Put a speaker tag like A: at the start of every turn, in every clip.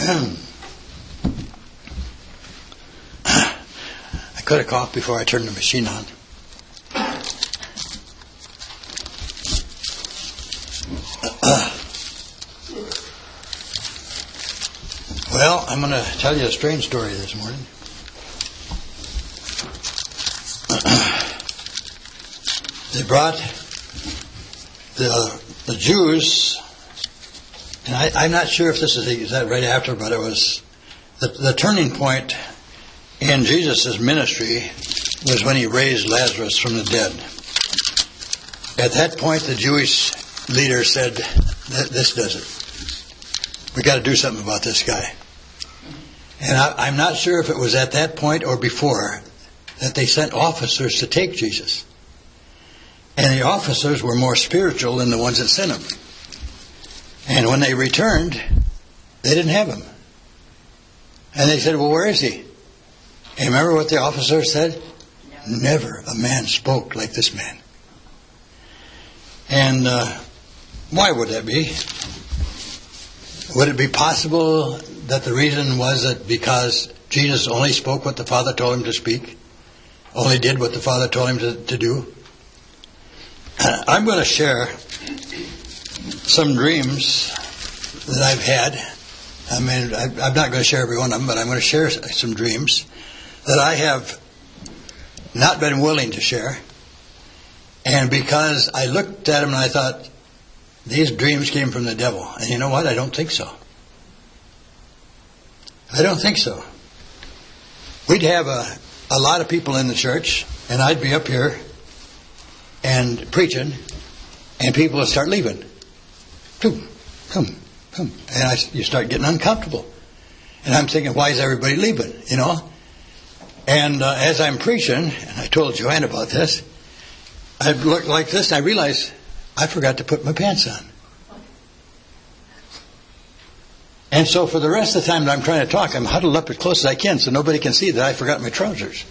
A: I could have coughed before I turned the machine on. Well, I'm going to tell you a strange story this morning. They brought the Jews, and I'm not sure if this is that right after, but it was the turning point in Jesus' ministry was when he raised Lazarus from the dead. At that point, the Jewish leader said, "This does it. We got to do something about this guy." And I'm not sure if it was at that point or before that they sent officers to take Jesus. And the officers were more spiritual than the ones that sent him. And when they returned, they didn't have him. And they said, "Well, where is he?" And remember what the officer said? "Never a man spoke like this man." And why would that be? Would it be possible that the reason was that because Jesus only spoke what the Father told him to speak? Only did what the Father told him to do? I'm going to share some dreams that I've had. I mean, I'm not going to share every one of them, but I'm going to share some dreams that I have not been willing to share. And because I looked at them and I thought, these dreams came from the devil. And you know what? I don't think so. I don't think so. We'd have a lot of people in the church, and I'd be up here and preaching, and people would start leaving. Come. And you start getting uncomfortable. And I'm thinking, why is everybody leaving? You know? And as I'm preaching, and I told Joanne about this, I'd look like this, and I realized I forgot to put my pants on. And so for the rest of the time that I'm trying to talk, I'm huddled up as close as I can so nobody can see that I forgot my trousers.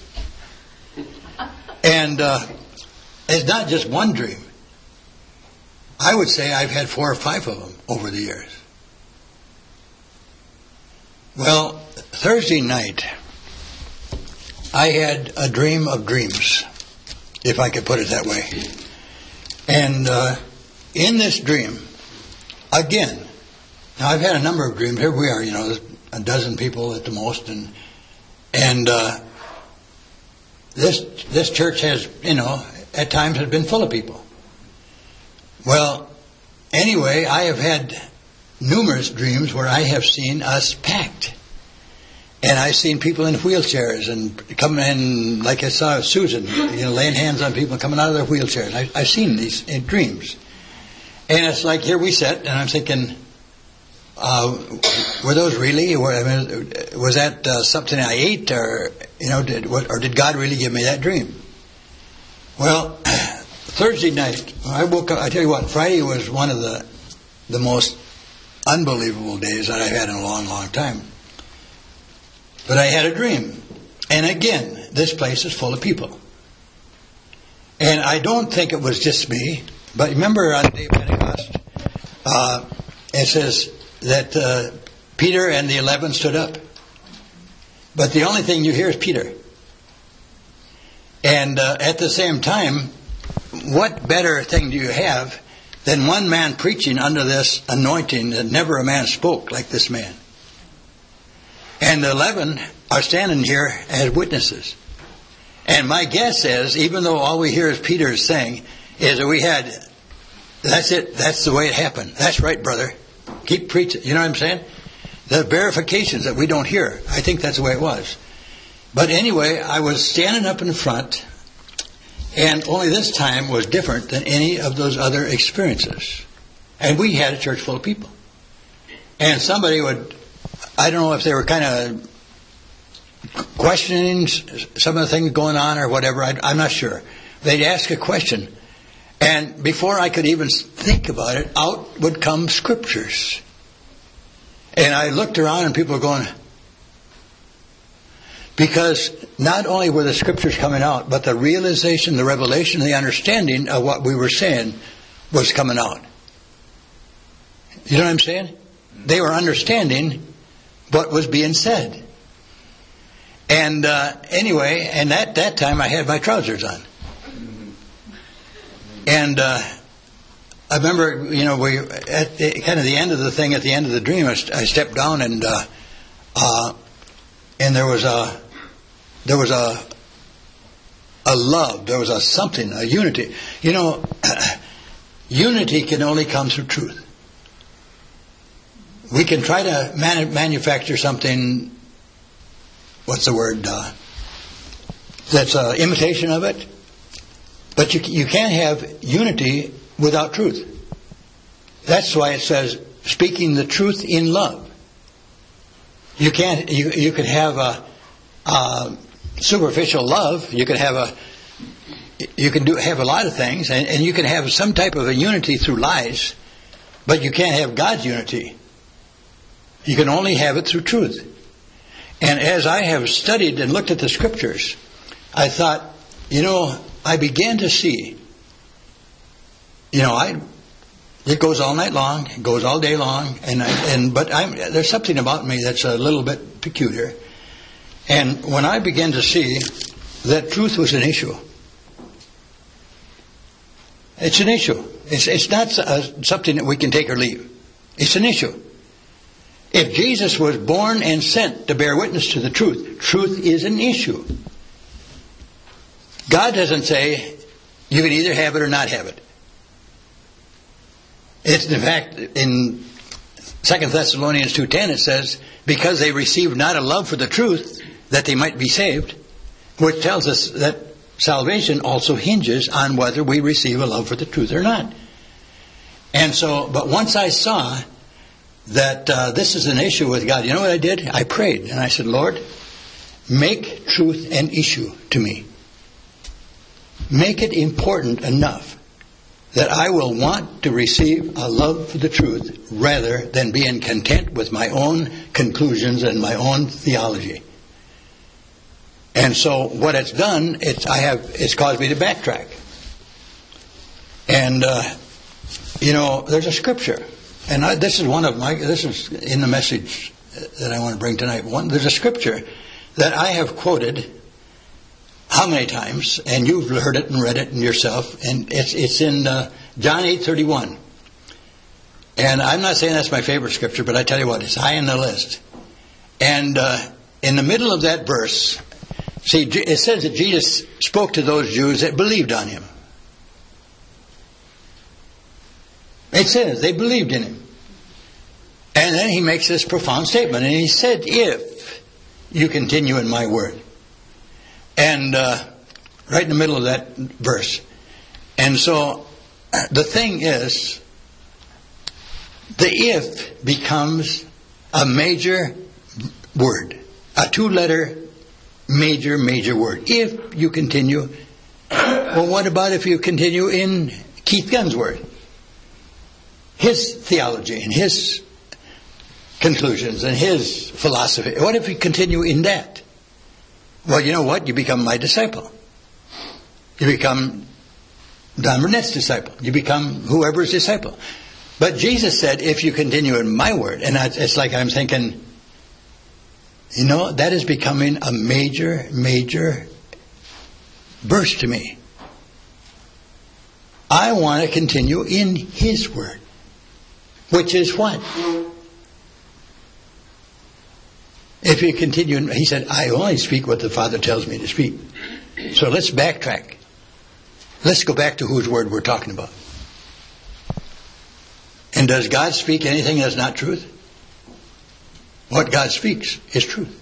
A: And it's not just one dream. I would say I've had 4 or 5 of them over the years. Well, Thursday night, I had a dream of dreams, if I could put it that way. And in this dream, again, now I've had a number of dreams. Here we are, there's a dozen people at the most, and this church has, at times has been full of people. Well, anyway, I have had numerous dreams where I have seen us packed. And I've seen people in wheelchairs and coming in, like I saw Susan, laying hands on people coming out of their wheelchairs. I've seen these in dreams. And it's like, here we sit, and I'm thinking, were those really? Was that something I ate, or did God really give me that dream? Well, Thursday night, I woke up. I tell you what, Friday was one of the most unbelievable days that I've had in a long, long time. But I had a dream. And again, this place is full of people. And I don't think it was just me. But remember on the day of Pentecost, it says that Peter and the 11 stood up. But the only thing you hear is Peter. And at the same time, what better thing do you have than one man preaching under this anointing that never a man spoke like this man? And the 11 are standing here as witnesses. And my guess is, even though all we hear is Peter saying, is that we had, that's it, that's the way it happened. That's right, brother. Keep preaching. You know what I'm saying? The verifications that we don't hear. I think that's the way it was. But anyway, I was standing up in front, and only this time was different than any of those other experiences. And we had a church full of people. And somebody would, I don't know if they were kind of questioning some of the things going on or whatever. I'm not sure. They'd ask a question. And before I could even think about it, out would come scriptures. And I looked around and people were going, because not only were the scriptures coming out, but the realization, the revelation, the understanding of what we were saying was coming out. You know what I'm saying? They were understanding what was being said. And anyway, and at that time I had my trousers on. And I remember, we at kind of the end of the thing, at the end of the dream, I stepped down and there was a love, there was a something, a unity. Unity can only come through truth. We can try to manufacture something, what's the word, that's an imitation of it. But you can't have unity without truth. That's why it says, speaking the truth in love. You can't. You could have a superficial love. You could have have a lot of things, and you can have some type of a unity through lies, but you can't have God's unity. You can only have it through truth. And as I have studied and looked at the scriptures, I thought, I began to see. It goes all night long, it goes all day long, but there's something about me that's a little bit peculiar. And when I began to see that truth was an issue, it's an issue. It's not something that we can take or leave. It's an issue. If Jesus was born and sent to bear witness to the truth, truth is an issue. God doesn't say you can either have it or not have it. It's in fact in 2 Thessalonians 2:10 it says, because they received not a love for the truth that they might be saved, which tells us that salvation also hinges on whether we receive a love for the truth or not. And so, but once I saw that this is an issue with God, you know what I did? I prayed and I said, Lord, make truth an issue to me. Make it important enough that I will want to receive a love for the truth rather than being content with my own conclusions and my own theology. And so what it's done, it's caused me to backtrack. And there's a scripture, and this is in the message that I want to bring tonight. There's a scripture that I have quoted how many times, and you've heard it and read it yourself, and it's in John 8:31. And I'm not saying that's my favorite scripture, but I tell you what, it's high on the list. And in the middle of that verse, see, it says that Jesus spoke to those Jews that believed on him. It says they believed in him. And then he makes this profound statement, and he said, if you continue in my word. And right in the middle of that verse. And so the thing is, the if becomes a major word, a two-letter major word. If you continue, well, what about if you continue in Keith Gunn's word? His theology and his conclusions and his philosophy. What if you continue in that? Well, you know what? You become my disciple. You become Don Burnett's disciple. You become whoever's disciple. But Jesus said, if you continue in my word, and it's like I'm thinking, that is becoming a major verse to me. I want to continue in his word. Which is what? If you continue, he said, I only speak what the Father tells me to speak. So let's backtrack. Let's go back to whose word we're talking about. And does God speak anything that's not truth? What God speaks is truth.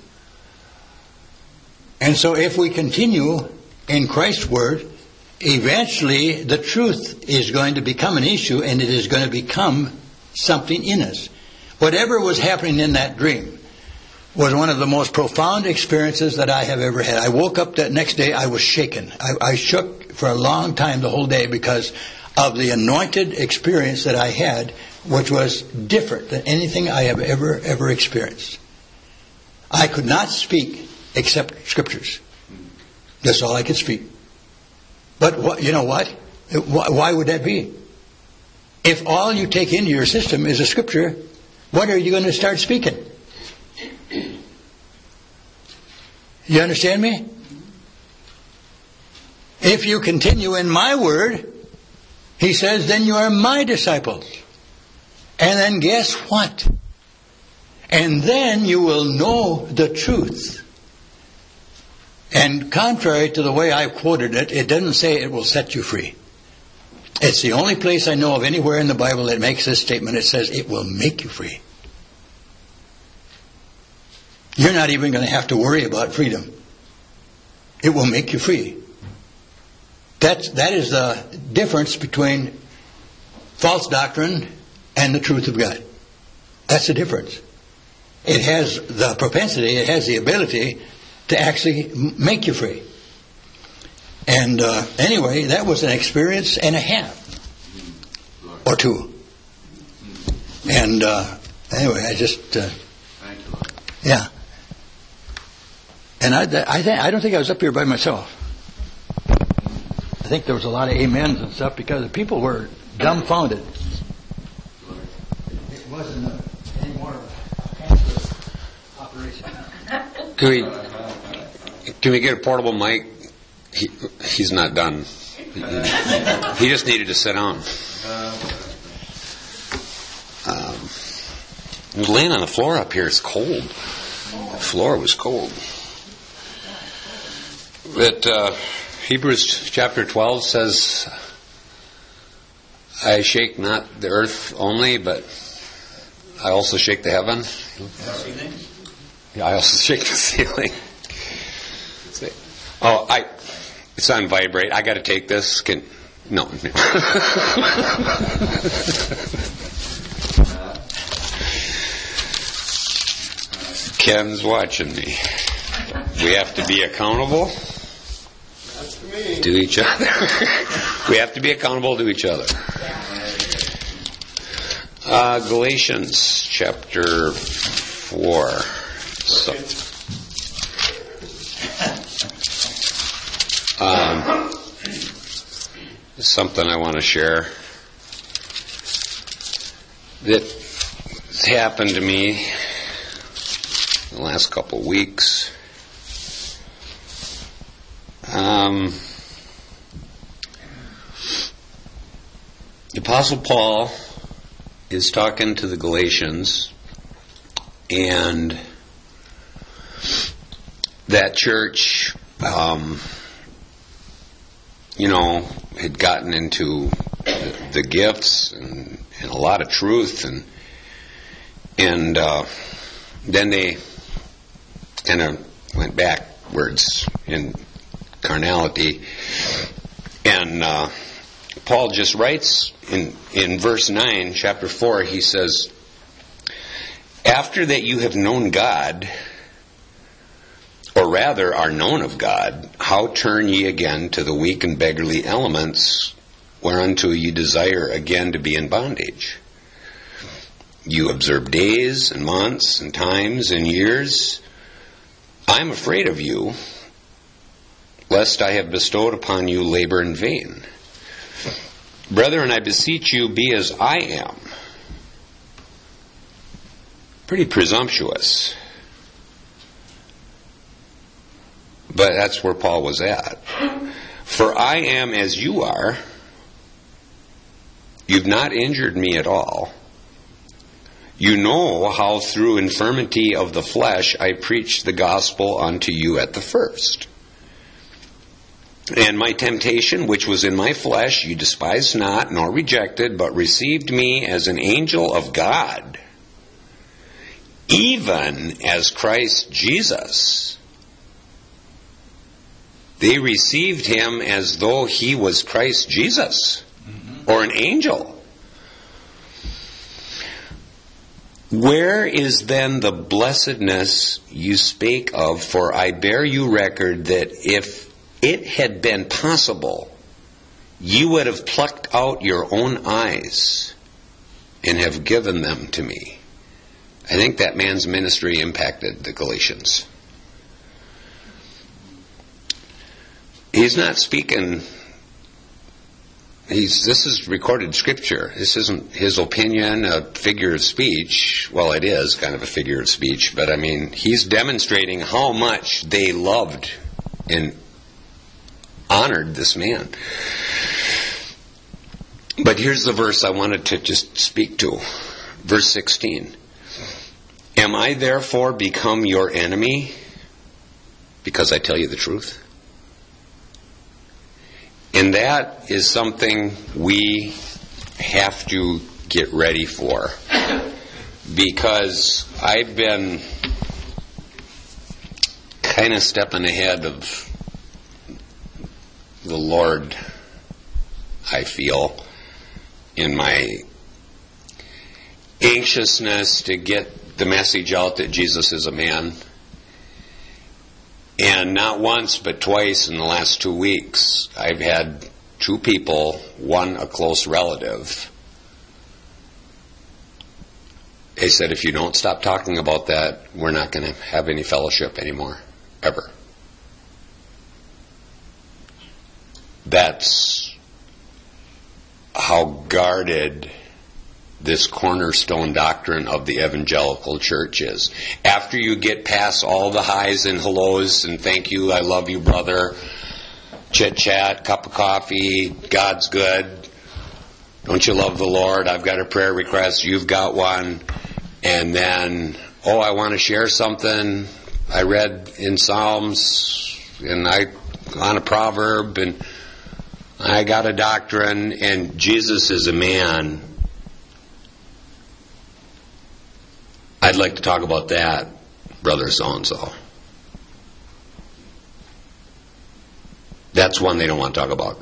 A: And so if we continue in Christ's word, eventually the truth is going to become an issue, and it is going to become something in us. Whatever was happening in that dream was one of the most profound experiences that I have ever had. I woke up that next day, I was shaken. I shook for a long time the whole day because of the anointed experience that I had, which was different than anything I have ever experienced. I could not speak except scriptures. That's all I could speak. But you know what? Why would that be? If all you take into your system is a scripture, what are you going to start speaking? You understand me? If you continue in my word, he says, then you are my disciples. And then guess what? And then you will know the truth. And contrary to the way I quoted it, it doesn't say it will set you free. It's the only place I know of anywhere in the Bible that makes this statement. It says it will make you free. You're not even going to have to worry about freedom. It will make you free. That is the difference between false doctrine and the truth of God. That's the difference. It has the propensity, it has the ability to actually make you free. And anyway, that was an experience and a half. Or two. And anyway, I just... yeah. And I don't think I was up here by myself. I think there was a lot of amens and stuff because the people were dumbfounded. It wasn't any more of a cancer operation.
B: Can we get a portable mic? He's not done. He just needed to sit down. Laying on the floor up here is cold. The floor was cold. But Hebrews chapter 12 says, I shake not the earth only, but I also shake the heaven. Yeah, I also shake the ceiling. Oh, it's on vibrate. I got to take this. No. Ken's watching me. We have to be accountable to each other. We have to be accountable to each other. Galatians chapter 4. Something I want to share that happened to me in the last couple of weeks. The Apostle Paul is talking to the Galatians, and that church, had gotten into the gifts and a lot of truth, and then they kind of went backwards in carnality. And Paul just writes in verse 9, chapter 4, he says, after that you have known God, or rather are known of God, how turn ye again to the weak and beggarly elements, whereunto ye desire again to be in bondage? You observe days and months and times and years. I am afraid of you, lest I have bestowed upon you labor in vain. Brethren, I beseech you, be as I am. Pretty presumptuous. But that's where Paul was at. For I am as you are. You've not injured me at all. You know how through infirmity of the flesh I preached the gospel unto you at the first. And my temptation, which was in my flesh, you despised not, nor rejected, but received me as an angel of God, even as Christ Jesus. They received him as though he was Christ Jesus, or an angel. Where is then the blessedness you spake of? For I bear you record that if it had been possible, you would have plucked out your own eyes and have given them to me. I think that man's ministry impacted the Galatians. He's not speaking this is recorded scripture. This isn't his opinion, a figure of speech. Well, it is kind of a figure of speech, but I mean, he's demonstrating how much they loved and honored this man. But here's the verse I wanted to just speak to. Verse 16. Am I therefore become your enemy because I tell you the truth? And that is something we have to get ready for. Because I've been kind of stepping ahead of the Lord, I feel, in my anxiousness to get the message out that Jesus is a man. And not once but twice in the last 2 weeks, I've had 2 people, one a close relative. They said, if you don't stop talking about that, we're not going to have any fellowship anymore, ever. That's how guarded this cornerstone doctrine of the evangelical church is. After you get past all the highs and hellos and thank you, I love you, brother, chit chat, cup of coffee, God's good, don't you love the Lord, I've got a prayer request, you've got one, and then, I want to share something I read in Psalms and on a proverb, and I got a doctrine, and Jesus is a man. I'd like to talk about that, brother so-and-so. That's one they don't want to talk about.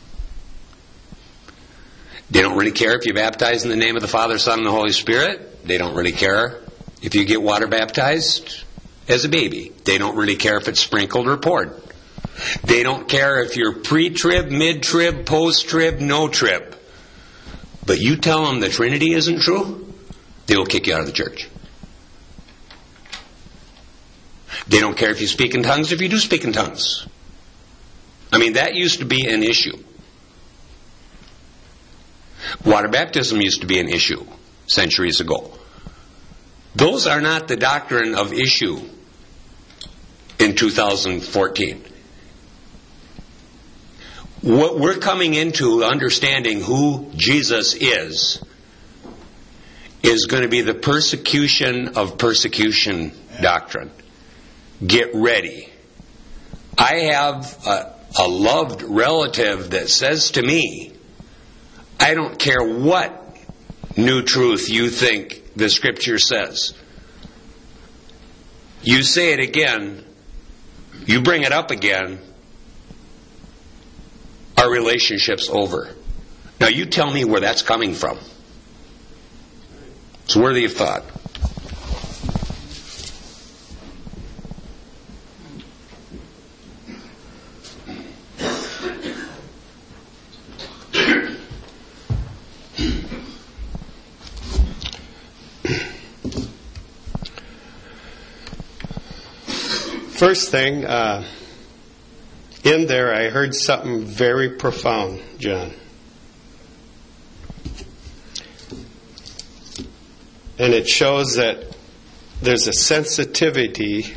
B: They don't really care if you baptize in the name of the Father, Son, and the Holy Spirit. They don't really care if you get water baptized as a baby. They don't really care if it's sprinkled or poured. They don't care if you're pre-trib, mid-trib, post-trib, no-trib. But you tell them the Trinity isn't true, they will kick you out of the church. They don't care if you speak in tongues, if you do speak in tongues. I mean, that used to be an issue. Water baptism used to be an issue centuries ago. Those are not the doctrine of issue in 2014. What we're coming into, understanding who Jesus is going to be the persecution of persecution doctrine. Get ready. I have a loved relative that says to me, I don't care what new truth you think the Scripture says. You say it again, you bring it up again, our relationship's over. Now you tell me where that's coming from. It's worthy of thought.
C: First thing, in there I heard something very profound, John. And it shows that there's a sensitivity,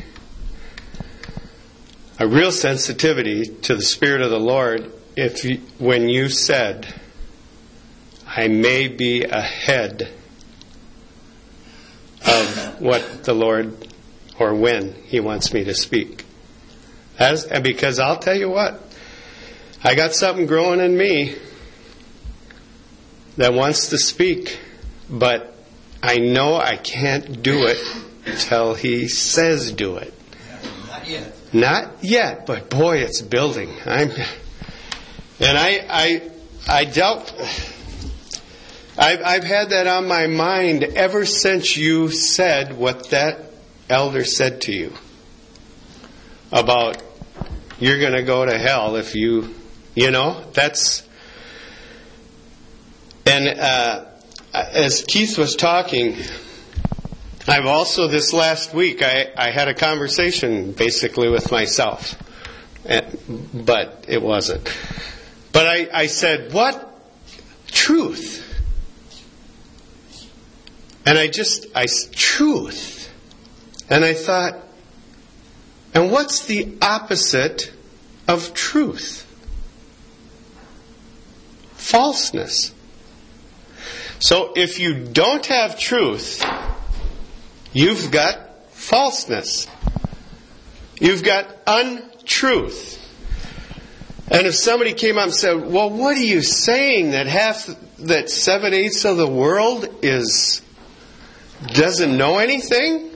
C: a real sensitivity to the Spirit of the Lord when you said, I may be ahead of what the Lord or when He wants me to speak. Because I'll tell you what, I got something growing in me that wants to speak, but I know I can't do it until He says do it.
A: Not yet.
C: Not yet, but boy, it's building. I've had that on my mind ever since you said what that elder said to you about you're going to go to hell if that's. And as Keith was talking, I've also this last week I had a conversation basically with myself, but it wasn't. But I said, what truth. And truth. And I thought, and what's the opposite of truth? Falseness. So if you don't have truth, you've got falseness. You've got untruth. And if somebody came up and said, well, what are you saying? That 7/8 of the world doesn't know anything?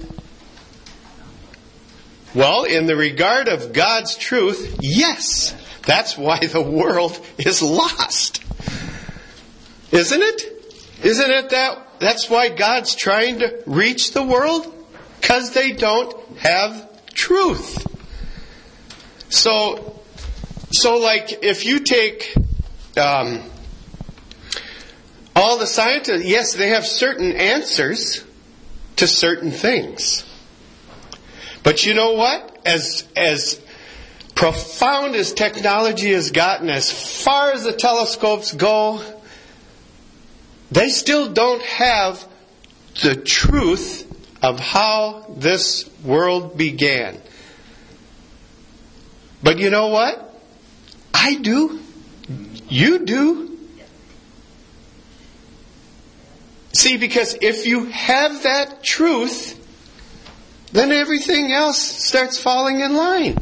C: Well, in the regard of God's truth, yes. That's why the world is lost. Isn't it? Isn't it that's why God's trying to reach the world? Because they don't have truth. So like if you take all the scientists, yes, they have certain answers to certain things. But you know what? As profound as technology has gotten, as far as the telescopes go, they still don't have the truth of how this world began. But you know what? I do. You do. See, because if you have that truth, then everything else starts falling in line.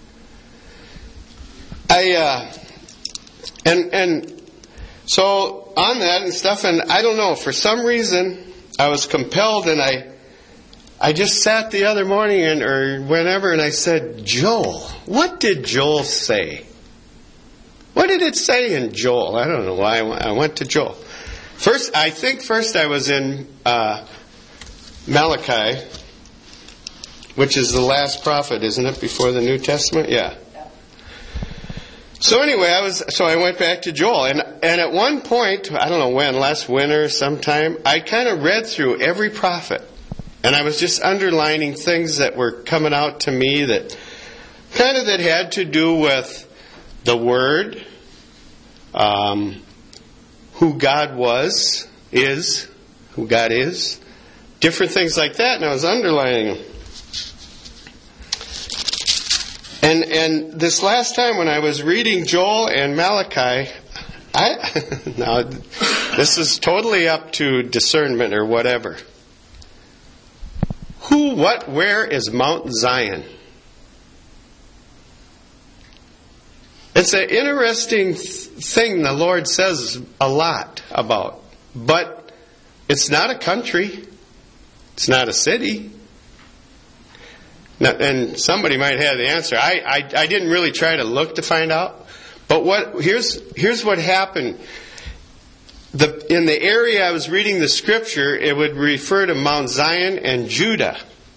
C: So on that and stuff, and I don't know, for some reason I was compelled, and I just sat the other morning or whenever, and I said, Joel, what did Joel say? What did it say in Joel? I don't know why I went to Joel. First I was in Malachi, which is the last prophet, isn't it, before the New Testament? Yeah. So anyway, I went back to Joel, and at one point, I don't know when, last winter sometime, I kind of read through every prophet, and I was just underlining things that were coming out to me that had to do with the Word, who God who God is, different things like that, and I was underlining them. And this last time when I was reading Joel and Malachi, now this is totally up to discernment or whatever. Who, what, where is Mount Zion? It's an interesting thing the Lord says a lot about. But it's not a country. It's not a city. Now, and somebody might have the answer. I didn't really try to look to find out. But here's what happened. In the area I was reading the scripture, it would refer to Mount Zion and Judah.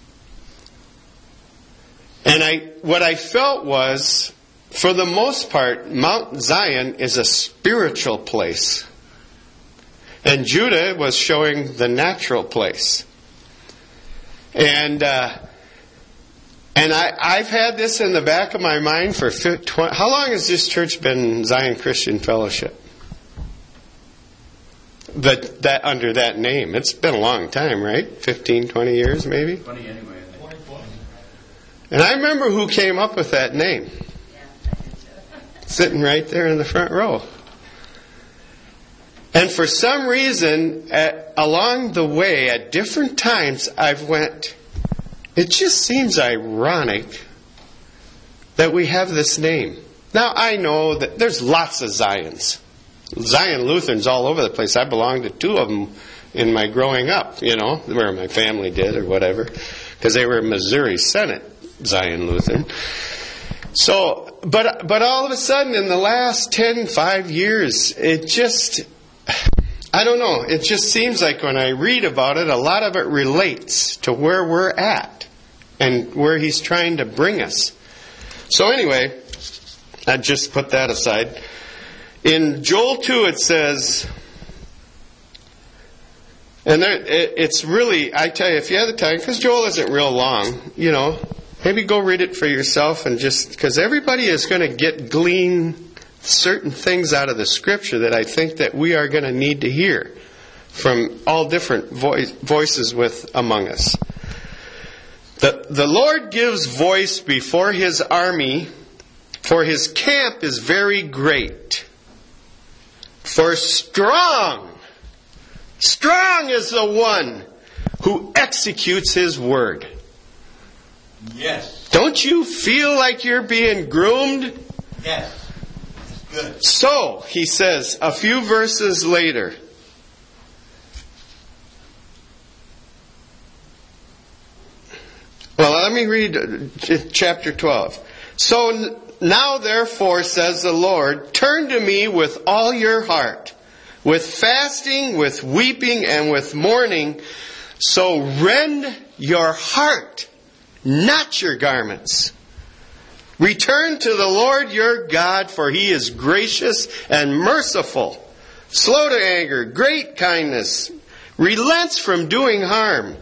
C: And what I felt was, for the most part, Mount Zion is a spiritual place. And Judah was showing the natural place. And I've had this in the back of my mind for how long has this church been Zion Christian Fellowship? That under that name. It's been a long time, right? 15, 20 years maybe?
D: 20 anyway, I think. 20.
C: And I remember who came up with that name. Sitting right there in the front row. And for some reason, along the way, at different times, it just seems ironic that we have this name. Now, I know that there's lots of Zions. Zion Lutherans all over the place. I belonged to two of them in my growing up, where my family did or whatever, because they were Missouri Senate Zion Lutheran. So, but all of a sudden, in the last 5 years, I don't know, it just seems like when I read about it, a lot of it relates to where we're at and where He's trying to bring us. So anyway, I just put that aside. In Joel 2 it says, and it's really, I tell you, if you have the time, because Joel isn't real long, maybe go read it for yourself, and just, because everybody is going to glean certain things out of the Scripture that I think that we are going to need to hear from all different voices among us. The Lord gives voice before His army, for His camp is very great. For strong is the one who executes His word.
A: Yes.
C: Don't you feel like you're being groomed?
A: Yes. That's good.
C: So, he says, a few verses later, well, let me read chapter 12. So now, therefore, says the Lord, turn to me with all your heart, with fasting, with weeping, and with mourning. So rend your heart, not your garments. Return to the Lord your God, for He is gracious and merciful, slow to anger, great kindness, relents from doing harm.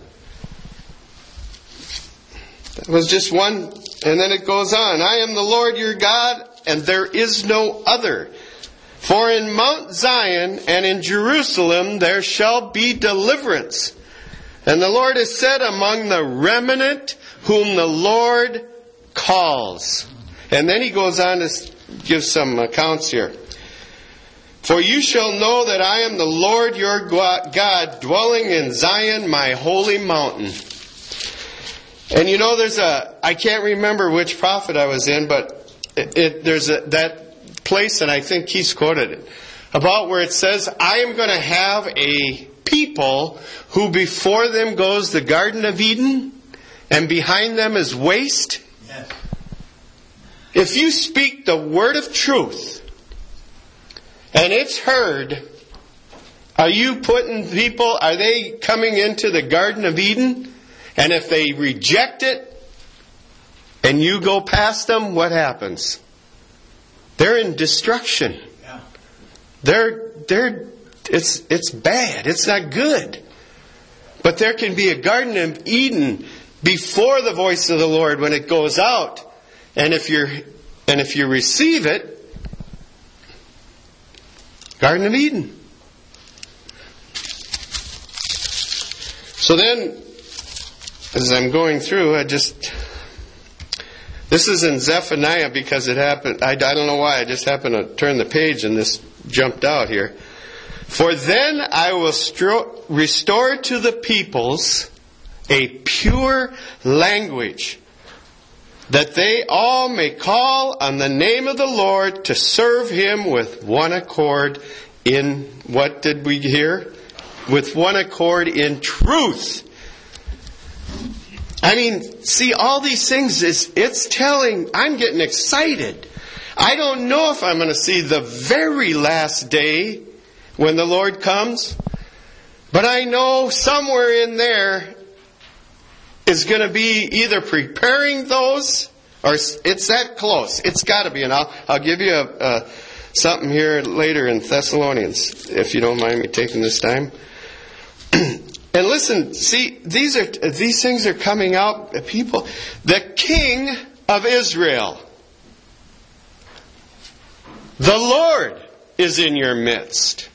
C: That was just one, and then it goes on. I am the Lord your God, and there is no other. For in Mount Zion and in Jerusalem there shall be deliverance. And the Lord is set among the remnant whom the Lord calls. And then he goes on to give some accounts here. For you shall know that I am the Lord your God, dwelling in Zion, my holy mountain. And you know, I can't remember which prophet I was in, but there's that place, and I think he's quoted it, about where it says, I am going to have a people who before them goes the Garden of Eden, and behind them is waste.
A: Yes.
C: If you speak the word of truth, and it's heard, are they coming into the Garden of Eden? And if they reject it, and you go past them, what happens? They're in destruction.
A: Yeah.
C: It's bad. It's not good. But there can be a Garden of Eden before the voice of the Lord when it goes out. And if you receive it, Garden of Eden. So then, as I'm going through, this is in Zephaniah because it happened. I don't know why. I just happened to turn the page and this jumped out here. For then I will restore to the peoples a pure language, that they all may call on the name of the Lord to serve Him with one accord in, what did we hear? With one accord in truth. I mean, see, all these things, it's telling, I'm getting excited. I don't know if I'm going to see the very last day when the Lord comes, but I know somewhere in there is going to be either preparing those, or it's that close. It's got to be, and I'll give you something here later in Thessalonians, if you don't mind me taking this time. And listen, see, these things are coming out. People, the King of Israel, the Lord is in your midst.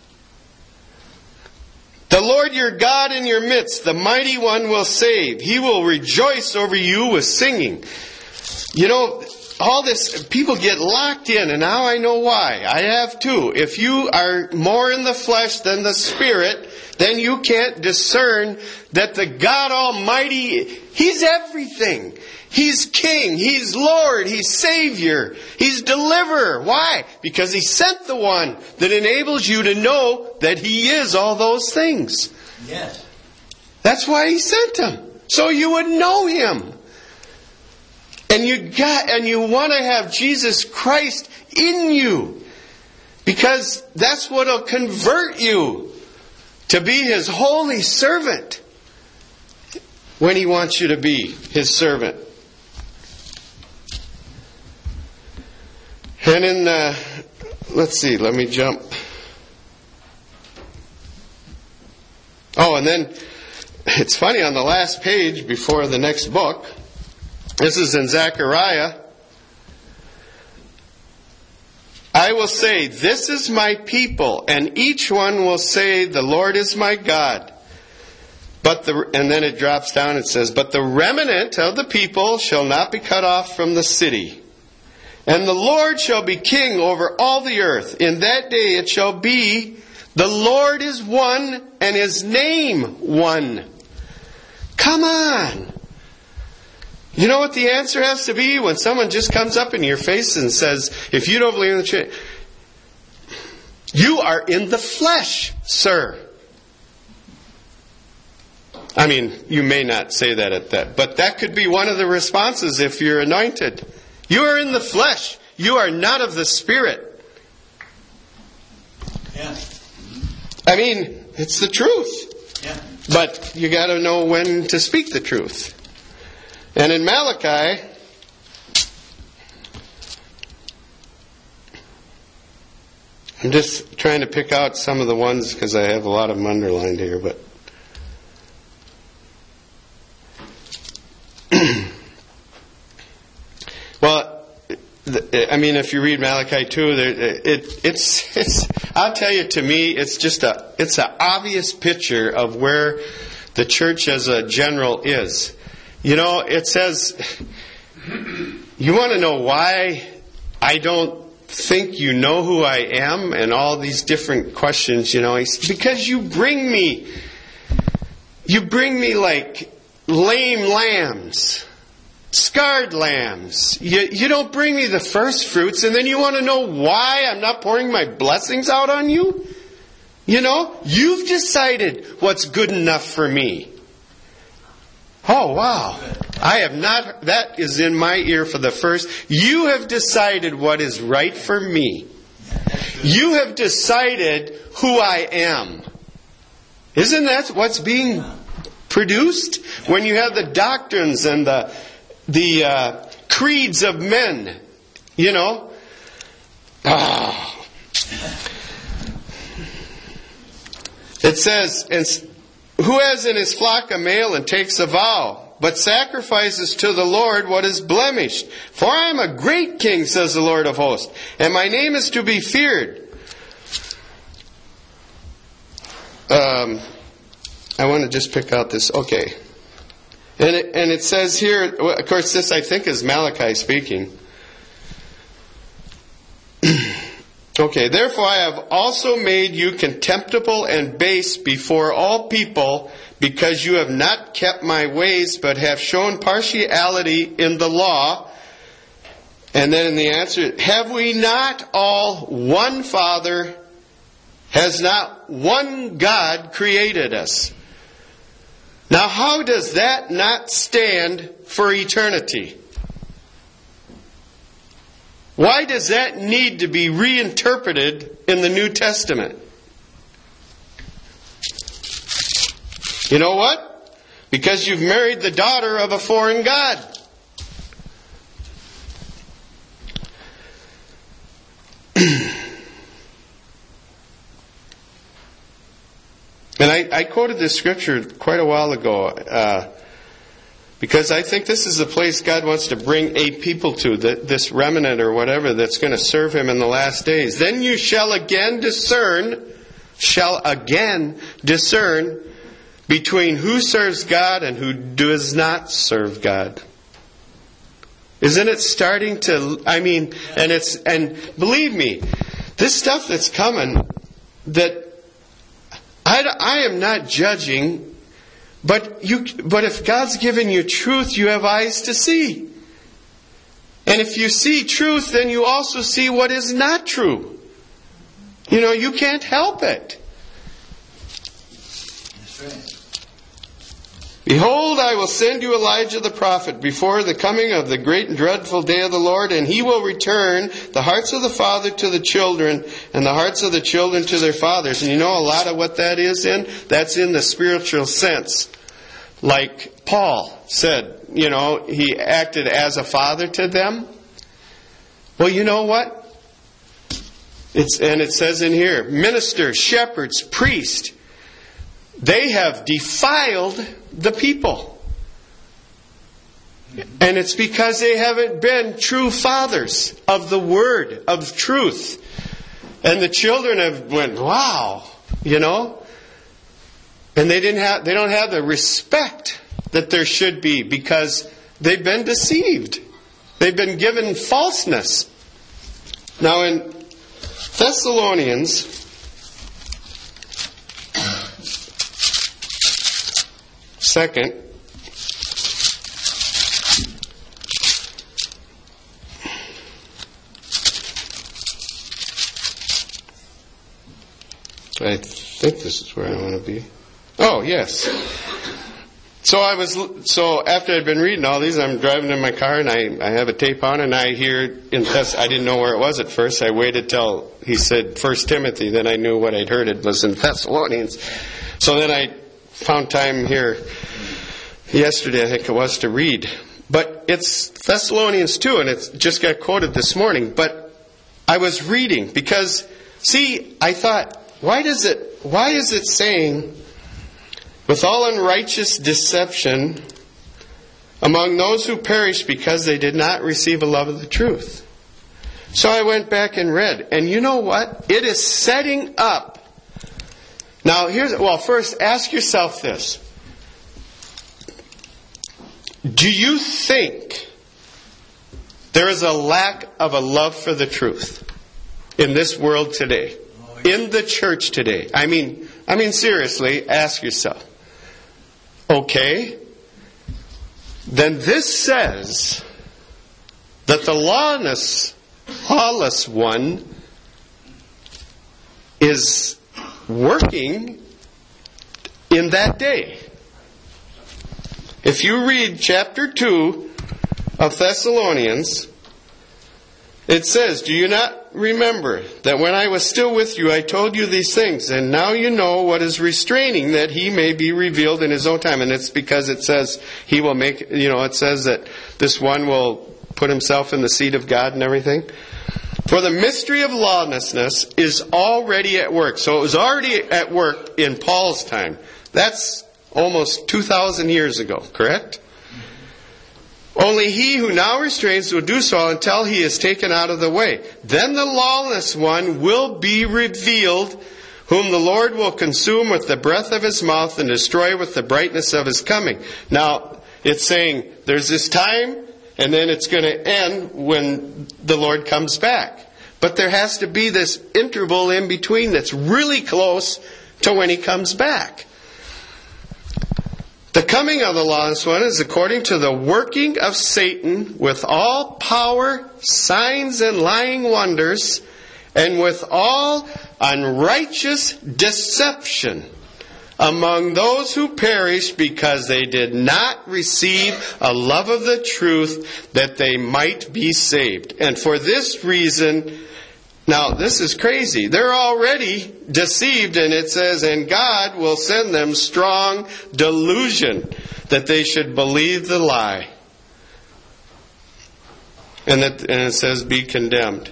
C: The Lord your God in your midst, the mighty one will save. He will rejoice over you with singing. You know, all this, people get locked in, and now I know why. I have too. If you are more in the flesh than the Spirit, then you can't discern that the God Almighty, He's everything. He's King, He's Lord, He's Savior, He's Deliverer. Why? Because He sent the one that enables you to know that He is all those things.
A: Yes.
C: That's why He sent Him. So you would know Him. And you want to have Jesus Christ in you. Because that's what will convert you to be His holy servant when He wants you to be His servant. And in, let's see, let me jump. Oh, and then, it's funny, on the last page before the next book, this is in Zechariah, I I will say, this is my people, and each one will say, the Lord is my God. And then it drops down, it says, but the remnant of the people shall not be cut off from the city. And the Lord shall be king over all the earth. In that day it shall be, the Lord is one, and His name one. Come on. You know what the answer has to be when someone just comes up in your face and says, if you don't believe in the Trinity, you are in the flesh, sir. I mean, you may not say that at that, but that could be one of the responses if you're anointed. You are in the flesh. You are not of the Spirit.
A: Yeah.
C: I mean, it's the truth.
A: Yeah.
C: But you got to know when to speak the truth. And in Malachi, I'm just trying to pick out some of the ones because I have a lot of them underlined here, but well, I mean, if you read Malachi 2, it's I'll tell you, to me, it's an obvious picture of where the church as a general is. You know, it says, you want to know why I don't think you know who I am, and all these different questions, you know, because you bring me like lame lambs, scarred lambs. You don't bring me the first fruits, and then you want to know why I'm not pouring my blessings out on you? You know, you've decided what's good enough for me. Oh, wow. I have not, that is in my ear for the first. You have decided what is right for me. You have decided who I am. Isn't that what's being produced? When you have the doctrines and the creeds of men, you know. It says, who has in his flock a male and takes a vow, but sacrifices to the Lord what is blemished? For I am a great king, says the Lord of hosts, and my name is to be feared. I want to just pick out this. Okay. And it says here, of course, this I think is Malachi speaking. Okay, therefore I have also made you contemptible and base before all people, because you have not kept my ways, but have shown partiality in the law. And then in the answer, have we not all one Father? Has not one God created us? Now how does that not stand for eternity? Why does that need to be reinterpreted in the New Testament? You know what? Because you've married the daughter of a foreign god. And I quoted this scripture quite a while ago, because I think this is the place God wants to bring a people to, this remnant or whatever that's going to serve Him in the last days. Then you shall again discern between who serves God and who does not serve God. Isn't it starting to, and believe me, this stuff that's coming, that I am not judging. But if God's given you truth, you have eyes to see. And if you see truth, then you also see what is not true. You know, you can't help it.
A: That's right.
C: Behold, I will send you Elijah the prophet before the coming of the great and dreadful day of the Lord, and he will return the hearts of the father to the children, and the hearts of the children to their fathers. And you know a lot of what that is in? That's in the spiritual sense. Like Paul said, you know, he acted as a father to them. Well, you know what? It says in here, ministers, shepherds, priests, they have defiled the people. And it's because they haven't been true fathers of the word, of truth. And the children have went, wow, you know? And they don't have the respect that there should be because they've been deceived. They've been given falseness. Now in Thessalonians, second, I think this is where I want to be. Oh, yes. So after I'd been reading all these, I'm driving in my car and I have a tape on and I hear I didn't know where it was at first. I waited till he said 1 Timothy, then I knew what I'd heard. It was in Thessalonians. So then I found time here yesterday, I think it was, to read. But it's Thessalonians 2 and it just got quoted this morning. But I was reading because, see, I thought, why is it saying, with all unrighteous deception among those who perish because they did not receive a love of the truth? So I went back and read, and you know what? It is setting up. Now first ask yourself this. Do you think there is a lack of a love for the truth in this world today? In the church today? I mean seriously, ask yourself. Okay, then this says that the lawless one is working in that day. If you read chapter 2 of Thessalonians, it says, "Do you not remember that when I was still with you, I told you these things, and now you know what is restraining, that he may be revealed in his own time." And it's because it says he will make, it says that this one will put himself in the seat of God and everything. For the mystery of lawlessness is already at work. So it was already at work in Paul's time. That's almost 2,000 years ago, correct? Only he who now restrains will do so until he is taken out of the way. Then the lawless one will be revealed, whom the Lord will consume with the breath of his mouth and destroy with the brightness of his coming. Now, it's saying there's this time, and then it's going to end when the Lord comes back. But there has to be this interval in between that's really close to when he comes back. The coming of the lawless one is according to the working of Satan with all power, signs, and lying wonders, and with all unrighteous deception among those who perish because they did not receive a love of the truth that they might be saved. And for this reason, now this is crazy, they're already deceived, and it says, and God will send them strong delusion that they should believe the lie. And it says, be condemned.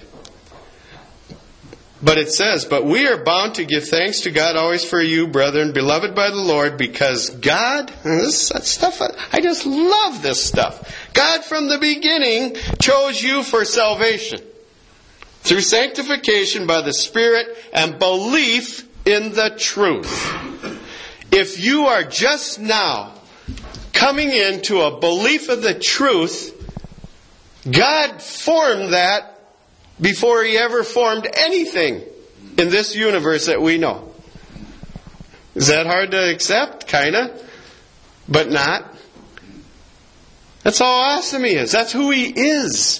C: But it says, but we are bound to give thanks to God always for you, brethren, beloved by the Lord, because God, and this stuff, I just love this stuff. God from the beginning chose you for salvation through sanctification by the Spirit and belief in the truth. If you are just now coming into a belief of the truth, God formed that before He ever formed anything in this universe that we know. Is that hard to accept? Kinda. But not. That's how awesome He is. That's who He is.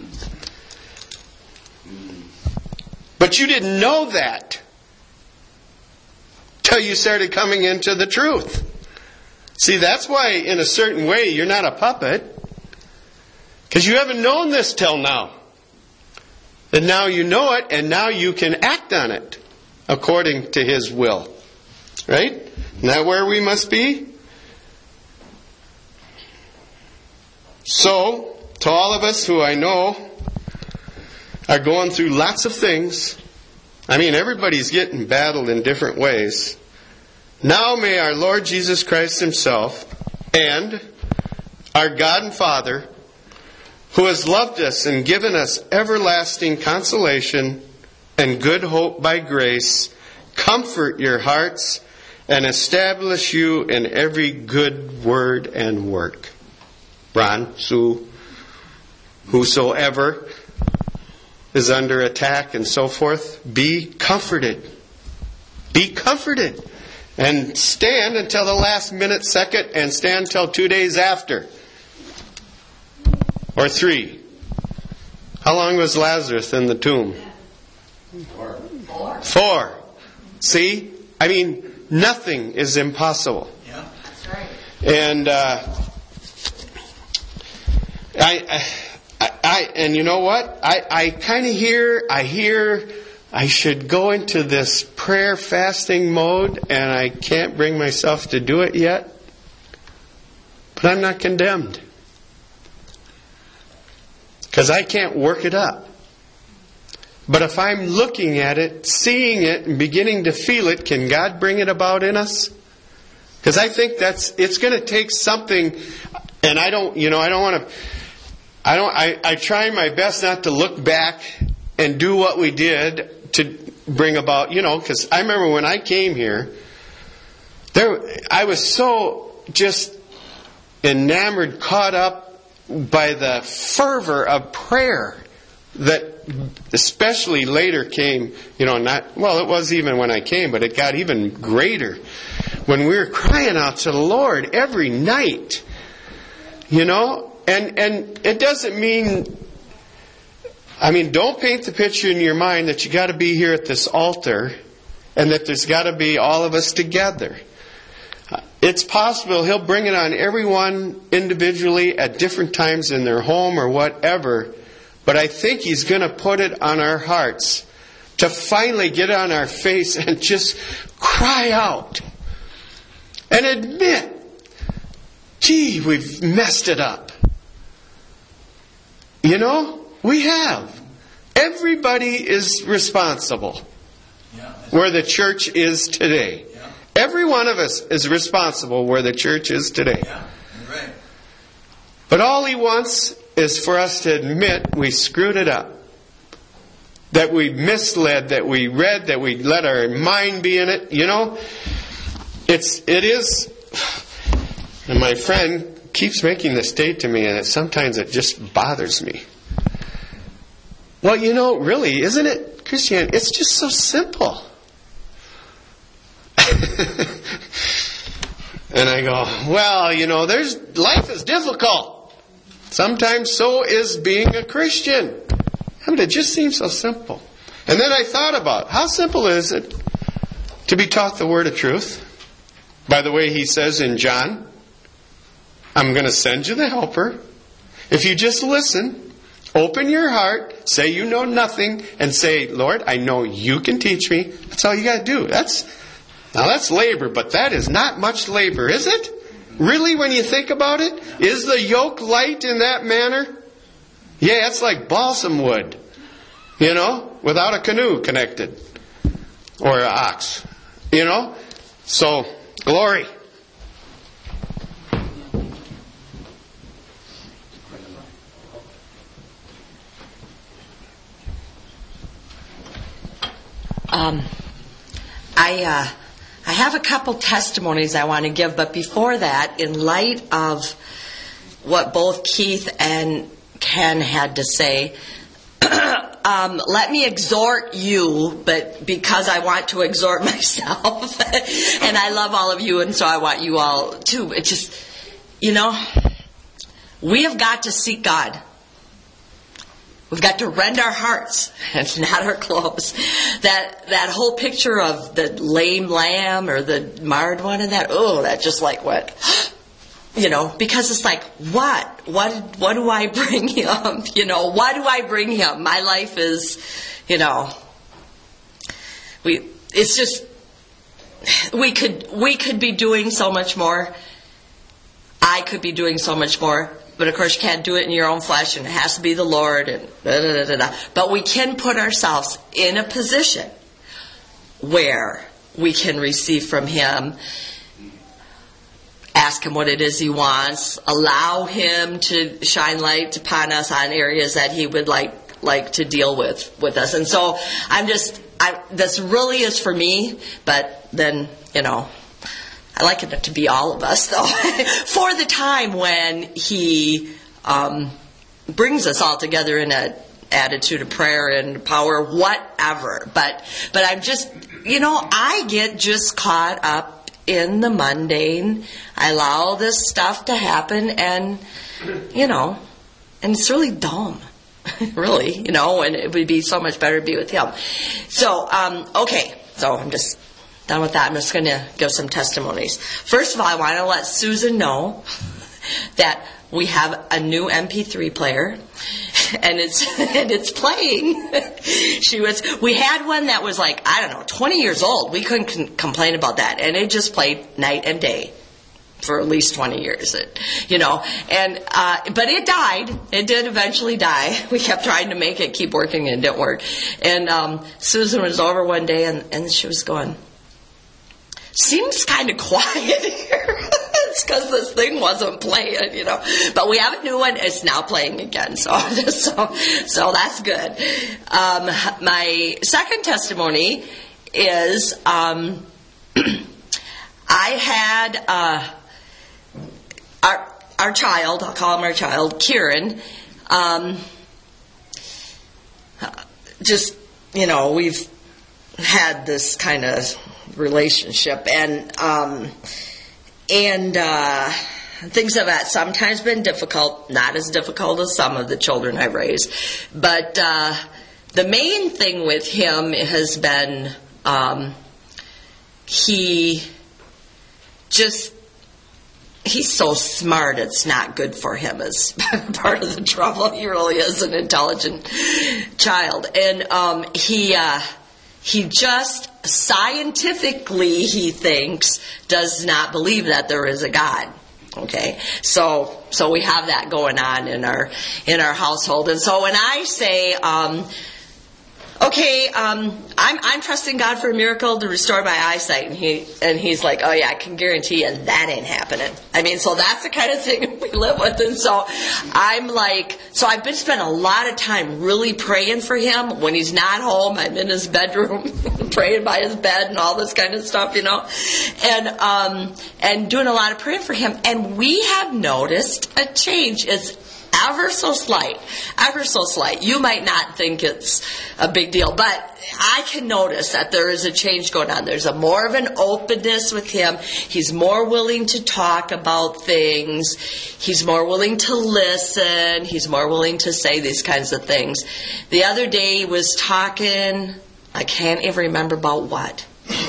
C: But you didn't know that till you started coming into the truth. See, that's why, in a certain way, you're not a puppet. Because you haven't known this till now. And now you know it, and now you can act on it according to His will. Right? Isn't that where we must be? So, to all of us who I know are going through lots of things, I mean, everybody's getting battled in different ways. Now may our Lord Jesus Christ Himself and our God and Father, who has loved us and given us everlasting consolation, and good hope by grace comfort your hearts and establish you in every good word and work. Ron, Sue, whosoever is under attack and so forth, be comforted. Be comforted. And stand until the last minute, second, and stand until 2 days after. Or 3. How long was Lazarus in the tomb? 4. See? I mean, nothing is impossible.
A: Yeah.
D: That's right.
C: And and you know what? I kind of hear I should go into this prayer fasting mode, and I can't bring myself to do it yet. But I'm not condemned. Because I can't work it up. But if I'm looking at it, seeing it, and beginning to feel it, can God bring it about in us? Because I think it's going to take something, and I try my best not to look back and do what we did to bring about, because I remember when I came here, I was so just enamored, caught up by the fervor of prayer that especially later came, it was even when I came, but it got even greater when we were crying out to the Lord every night, and it doesn't mean, don't paint the picture in your mind that you got to be here at this altar and that there's got to be all of us together. It's possible He'll bring it on everyone individually at different times in their home or whatever, but I think He's going to put it on our hearts to finally get on our face and just cry out and admit, gee, we've messed it up. We have. Everybody is responsible where the church is today.
A: Yeah.
C: Every one of us is responsible where the church is today.
A: Yeah, you're right.
C: But all He wants is for us to admit we screwed it up. That we misled, that we read, that we let our mind be in it. It is. And my friend keeps making this statement to me, and sometimes it just bothers me. Well, really, isn't it, Christianity? It's just so simple. And I go, life is difficult. Sometimes so is being a Christian. It just seems so simple. And then I thought about, how simple is it to be taught the word of truth? By the way, He says in John, I'm going to send you the helper. If you just listen, open your heart, say you know nothing, and say, Lord, I know you can teach me. That's all you got to do. That's labor, but that is not much labor, is it? Really, when you think about it? Is the yoke light in that manner? Yeah, it's like balsam wood, without a canoe connected. Or an ox, So, glory.
D: I have a couple testimonies I want to give, but before that, in light of what both Keith and Ken had to say, let me exhort you, but because I want to exhort myself, and I love all of you, and so I want you all too. It just, we have got to seek God. We've got to rend our hearts and not our clothes. That whole picture of the lame lamb or the marred one and that just like what, because it's like, what do I bring Him? Why do I bring Him? My life is, it's just, we could be doing so much more. I could be doing so much more. But of course you can't do it in your own flesh, and it has to be the Lord, and da-da-da-da-da. But we can put ourselves in a position where we can receive from Him, ask Him what it is He wants, allow Him to shine light upon us on areas that He would like like to deal with us. And so this really is for me, but then, I like it to be all of us, though, for the time when he brings us all together in an attitude of prayer and power, whatever. But I'm just, I get just caught up in the mundane. I allow this stuff to happen, and, and it's really dumb. Really, and it would be so much better to be with him. So, okay, so I'm just done with that. I'm just going to give some testimonies. First of all, I want to let Susan know that we have a new MP3 player, and it's playing. We had one that was 20 years old. We couldn't complain about that, and it just played night and day for at least 20 years, but it died. It did eventually die. We kept trying to make it keep working, and it didn't work. And Susan was over one day, and she was going, "Seems kind of quiet here." It's because this thing wasn't playing, But we have a new one. It's now playing again, so that's good. My second testimony is I had our child, I'll call him our child, Kieran, we've had this kind of relationship, and things have sometimes been difficult, not as difficult as some of the children I've raised, but the main thing with him has been he's so smart, it's not good for him as part of the trouble. He really is an intelligent child. And he just scientifically, he thinks, does not believe that there is a God. Okay, so we have that going on in our household. And so when I say, I'm trusting God for a miracle to restore my eyesight, and he's like, "Oh yeah, I can guarantee you that ain't happening." I mean, so that's the kind of thing we live with. And so I'm like, I've been spending a lot of time really praying for him. When he's not home, I'm in his bedroom praying by his bed and all this kind of stuff, and doing a lot of praying for him. And we have noticed a change. It's ever so slight. You might not think it's a big deal, but I can notice that there is a change going on. There's more of an openness with him. He's more willing to talk about things. He's more willing to listen. He's more willing to say these kinds of things. The other day he was talking, I can't even remember about what.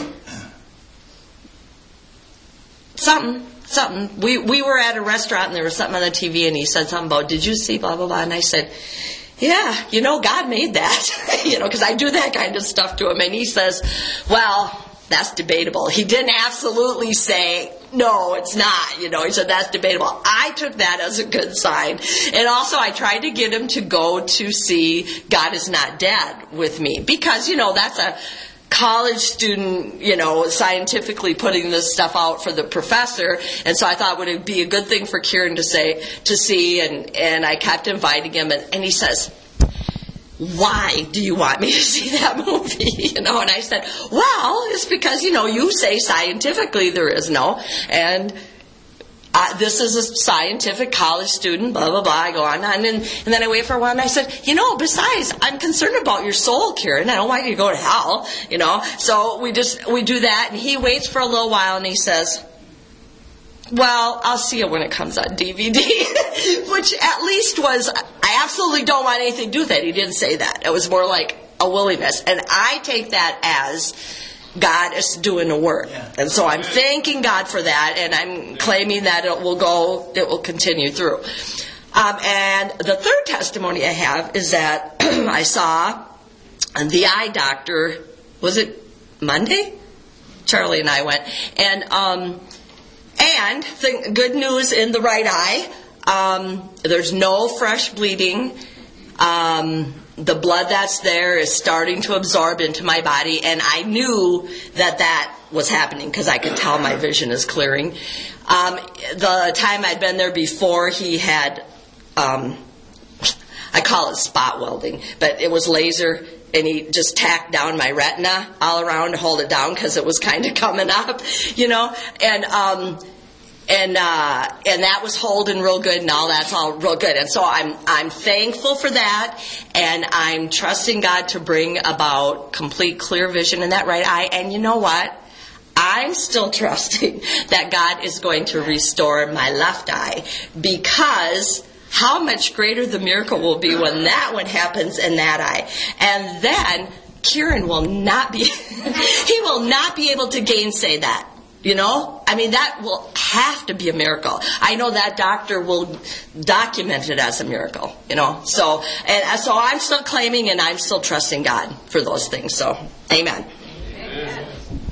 D: Something. We were at a restaurant, and there was something on the TV, and he said something about, "Did you see blah, blah, blah?" And I said, "Yeah, God made that." Because I do that kind of stuff to him. And he says, "Well, that's debatable." He didn't absolutely say, "No, it's not." He said, "That's debatable." I took that as a good sign. And also I tried to get him to go to see God Is Not Dead with me. Because, that's a college student, scientifically putting this stuff out for the professor, and so I thought would it be a good thing for Kieran to see, and I kept inviting him, and he says, "Why do you want me to see that movie?" And I said, "Well, it's because you say scientifically there is no, and this is a scientific college student, blah, blah, blah." I go on. And then I wait for a while, and I said, besides, I'm concerned about your soul, Kieran. I don't want you to go to hell, So we do that, and he waits for a little while, and he says, "Well, I'll see it when it comes on DVD." Which at least was, I absolutely don't want anything to do with it. He didn't say that. It was more like a willingness. And I take that as God is doing the work. Yeah. And so I'm thanking God for that, and I'm claiming that it will continue through. And the third testimony I have is that I saw the eye doctor, was it Monday? Charlie and I went. And good news in the right eye. There's no fresh bleeding. The blood that's there is starting to absorb into my body, and I knew that was happening because I could tell my vision is clearing. The time I'd been there before, he had, I I call it spot welding, but it was laser, and he just tacked down my retina all around to hold it down because it was kind of coming up, and that was holding real good, and all that's all real good. And so I'm thankful for that, and I'm trusting God to bring about complete clear vision in that right eye. And you know what? I'm still trusting that God is going to restore my left eye, because how much greater the miracle will be when that one happens in that eye. And then Kieran will not be he will not be able to gainsay that. That will have to be a miracle. I know that doctor will document it as a miracle, So I'm still claiming, and I'm still trusting God for those things. So, amen.
C: Amen.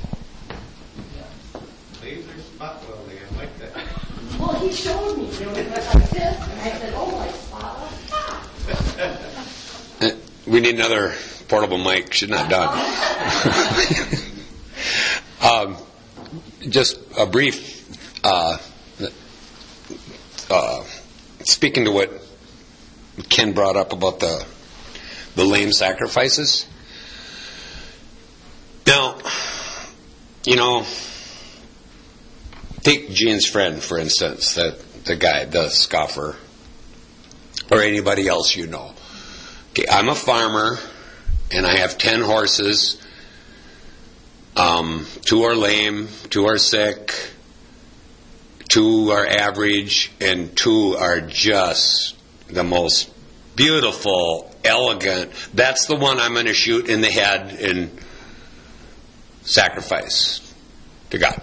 C: Laser spot welding, I like that.
D: Well, he showed me, it went like this, and I said, oh, my spot.
B: We need another portable mic. She's not done. Just a brief, speaking to what Ken brought up about the lame sacrifices. Now, take Gene's friend, for instance, the guy, the scoffer, or anybody else you know. Okay, I'm a farmer, and I have 10 horses. 2 are lame, 2 are sick, 2 are average, and 2 are just the most beautiful, elegant. That's the one I'm going to shoot in the head and sacrifice to God.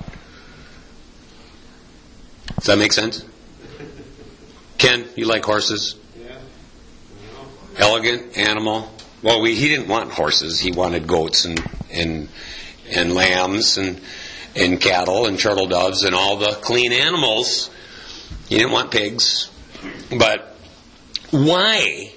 B: Does that make sense? Ken, you like horses?
C: Yeah.
B: Elegant animal. Well, he didn't want horses. He wanted goats and lambs and cattle and turtle doves and all the clean animals. He didn't want pigs. But why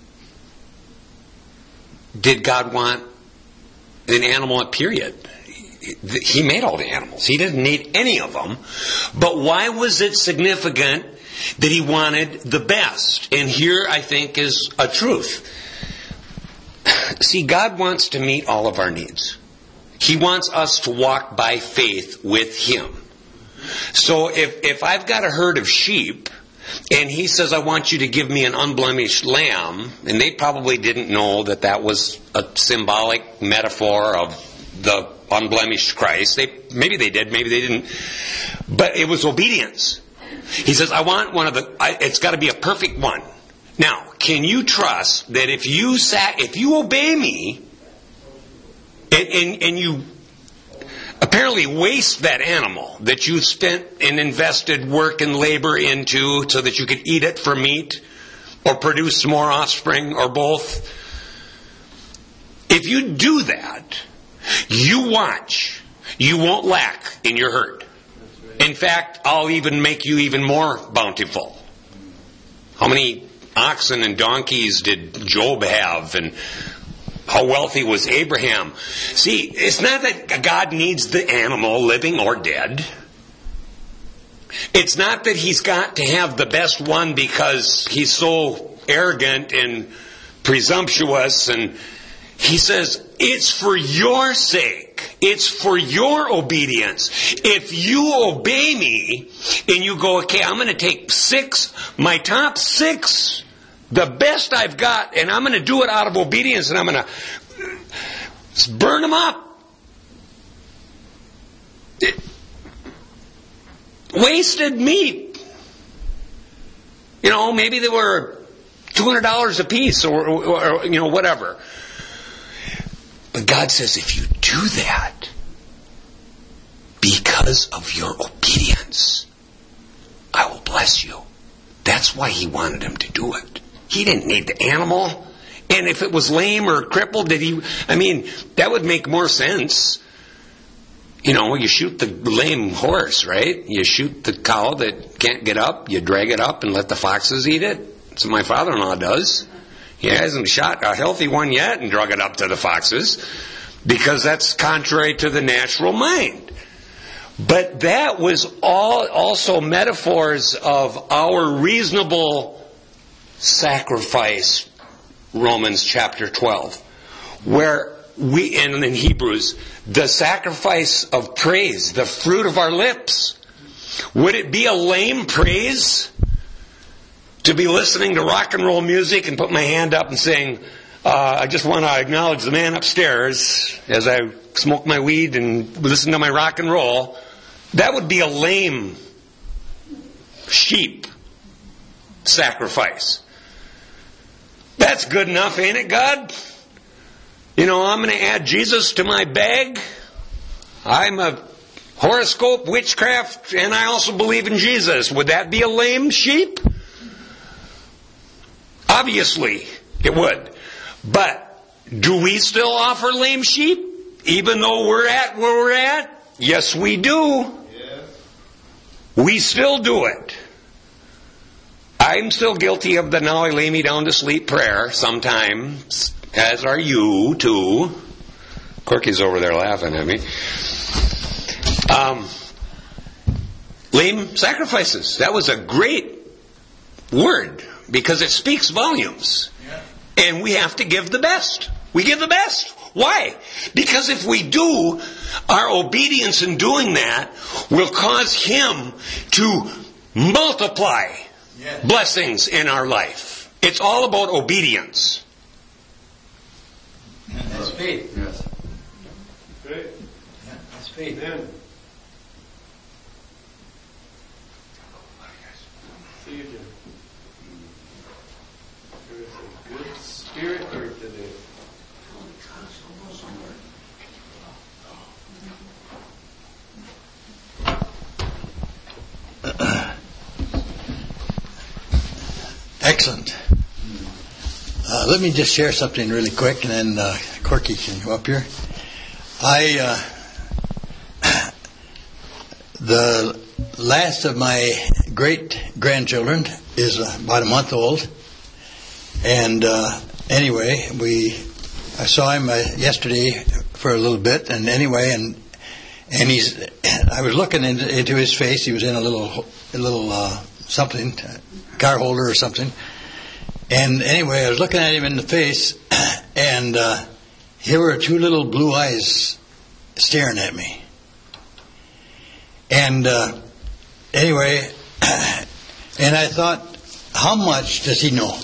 B: did God want an animal, period? He made all the animals. He didn't need any of them. But why was it significant that he wanted the best? And here, I think, is a truth. See, God wants to meet all of our needs. He wants us to walk by faith with Him. So if I've got a herd of sheep, and He says, I want you to give me an unblemished lamb, and they probably didn't know that was a symbolic metaphor of the unblemished Christ. Maybe they did, maybe they didn't. But it was obedience. He says, I want it's got to be a perfect one. Now, can you trust that if you obey me, and you apparently waste that animal that you spent and invested work and labor into so that you could eat it for meat or produce more offspring or both, if you do that, you watch, you won't lack in your herd. In fact, I'll even make you even more bountiful. How many oxen and donkeys did Job have, and how wealthy was Abraham? See, it's not that God needs the animal, living or dead. It's not that He's got to have the best one because He's so arrogant and presumptuous. And He says, it's for your sake. It's for your obedience. If you obey me and you go, okay, I'm going to take my top 6, the best I've got, and I'm going to do it out of obedience, and I'm going to burn them up. Wasted meat. Maybe they were $200 a piece or whatever. But God says, if you do that, because of your obedience, I will bless you. That's why He wanted him to do it. He didn't need the animal. And if it was lame or crippled, that would make more sense. You shoot the lame horse, right? You shoot the cow that can't get up, you drag it up and let the foxes eat it. That's what my father-in-law does. He hasn't shot a healthy one yet and drug it up to the foxes, because that's contrary to the natural mind. But that was all also metaphors of our reasonable sacrifice Romans chapter 12, where and in Hebrews, the sacrifice of praise, the fruit of our lips. Would it be a lame praise to be listening to rock and roll music and put my hand up and saying, I just want to acknowledge the man upstairs as I smoke my weed and listen to my rock and roll? That would be a lame sheep sacrifice. That's good enough, ain't it, God? I'm going to add Jesus to my bag. I'm a horoscope, witchcraft, and I also believe in Jesus. Would that be a lame sheep? Obviously, it would. But do we still offer lame sheep, even though we're at where we're at? Yes, we do. We still do it. I'm still guilty of the now I lay me down to sleep prayer sometimes, as are you too. Corky's over there laughing at me. Lame sacrifices. That was a great word because it speaks volumes. And we have to give the best. We give the best. Why? Because if we do, our obedience in doing that will cause Him to multiply blessings in our life. It's all about obedience.
A: That's faith.
C: Yes. Great.
A: Yeah, that's faith.
C: Amen. See you, Jim. There is a good spirit here today.
A: Excellent. Let me just share something really quick, and then Corky can go up here. The last of my great-grandchildren is about a month old, and anyway, I saw him yesterday for a little bit, and anyway, and I was looking into his face. He was in a little something, car holder or something. And anyway, I was looking at him in the face, and here were two little blue eyes staring at me. And anyway, and I thought, how much does he know?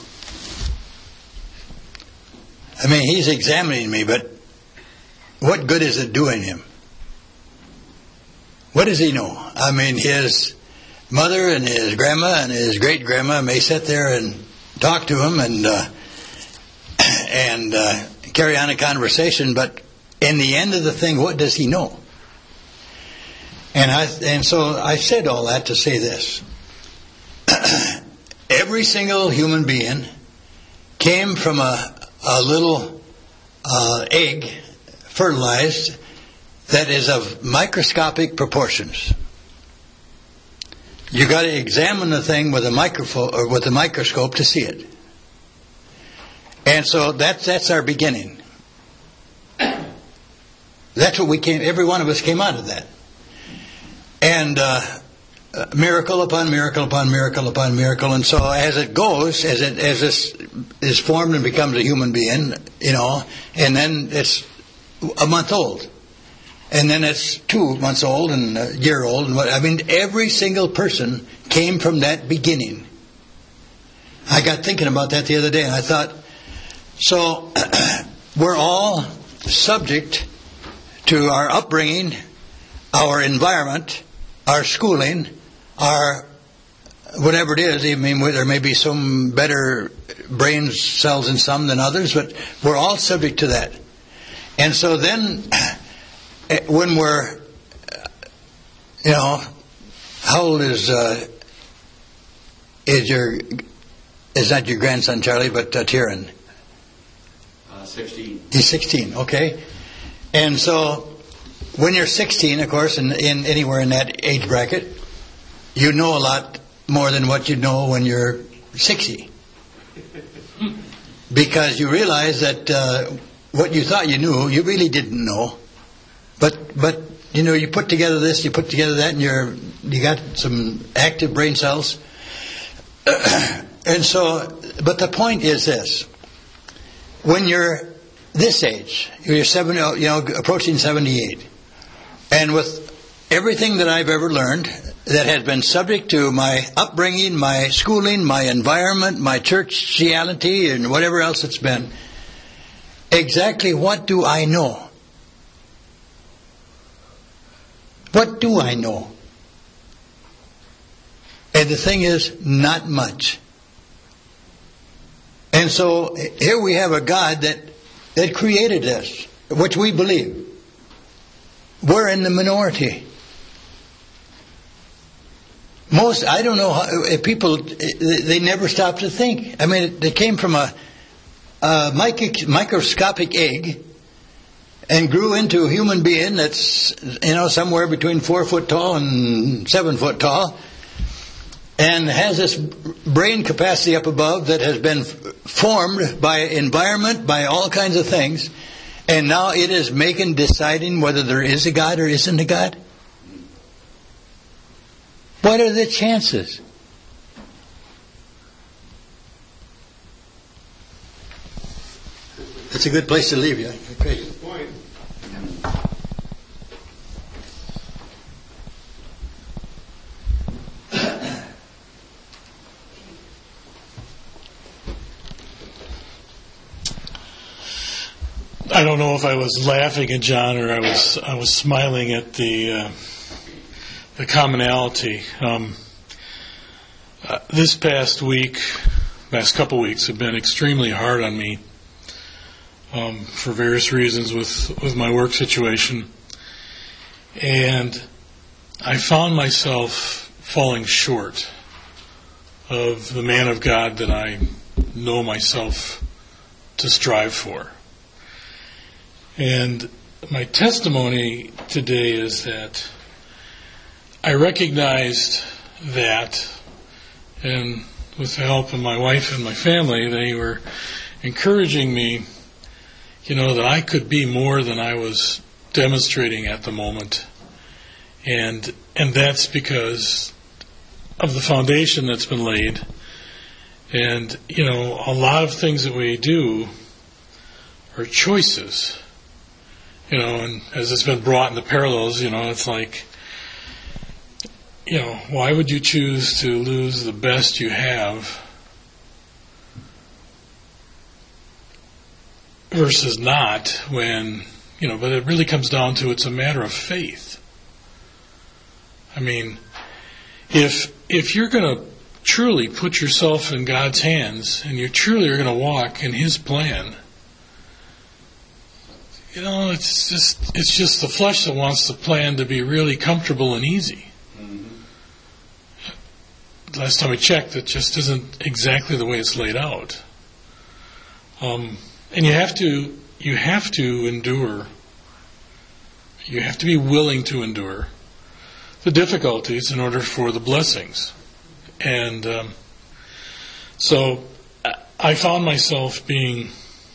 A: I mean, he's examining me, but what good is it doing him? What does he know? I mean, his mother and his grandma and his great-grandma may sit there and talk to him and carry on a conversation, but in the end of the thing, what does he know? And so I said all that to say this. Every single human being came from a little egg, fertilized, that is of microscopic proportions. You got to examine the thing with a microphone or with a microscope to see it. And so that's our beginning. That's what we came. Every one of us came out of that. And miracle upon miracle upon miracle upon miracle. And so as it goes, as this is formed and becomes a human being, and then it's a month old. And then it's 2 months old and a year old. And every single person came from that beginning. I got thinking about that the other day, and I thought, so we're all subject to our upbringing, our environment, our schooling, our whatever it is. I mean, there may be some better brain cells in some than others, but we're all subject to that. And so then, when we're, how old is not your grandson Charlie, but Tieran?
E: 16.
A: He's 16, okay. And so, when you're 16, of course, in anywhere in that age bracket, you know a lot more than what you know when you're 60. Because you realize that what you thought you knew, you really didn't know. But you put together this, you put together that, and you got some active brain cells. And so, but the point is this: when you're this age, you're approaching 78, and with everything that I've ever learned that has been subject to my upbringing, my schooling, my environment, my churchianity, and whatever else it's been, exactly what do I know? What do I know? And the thing is, not much. And so here we have a God that created us, which we believe. We're in the minority. Most, I don't know how people, they never stop to think. I mean, they came from a microscopic egg and grew into a human being that's, somewhere between 4 foot tall and 7 foot tall, and has this brain capacity up above that has been formed by environment, by all kinds of things, and now it is deciding whether there is a God or isn't a God. What are the chances? That's a good place to leave you. Okay.
E: I don't know if I was laughing at John or I was smiling at the commonality. This past couple weeks have been extremely hard on me for various reasons with my work situation, and I found myself falling short of the man of God that I know myself to strive for. And my testimony today is that I recognized that, and with the help of my wife and my family, they were encouraging me, that I could be more than I was demonstrating at the moment. And that's because of the foundation that's been laid. And, a lot of things that we do are choices. And as it's been brought in the parallels, it's like, why would you choose to lose the best you have versus not when, but it really comes down to it's a matter of faith. I mean, if you're going to truly put yourself in God's hands and you truly are going to walk in His plan, it's just the flesh that wants the plan to be really comfortable and easy. Last time I checked, it just isn't exactly the way it's laid out. And you have to endure. You have to be willing to endure the difficulties in order for the blessings. And so I found myself being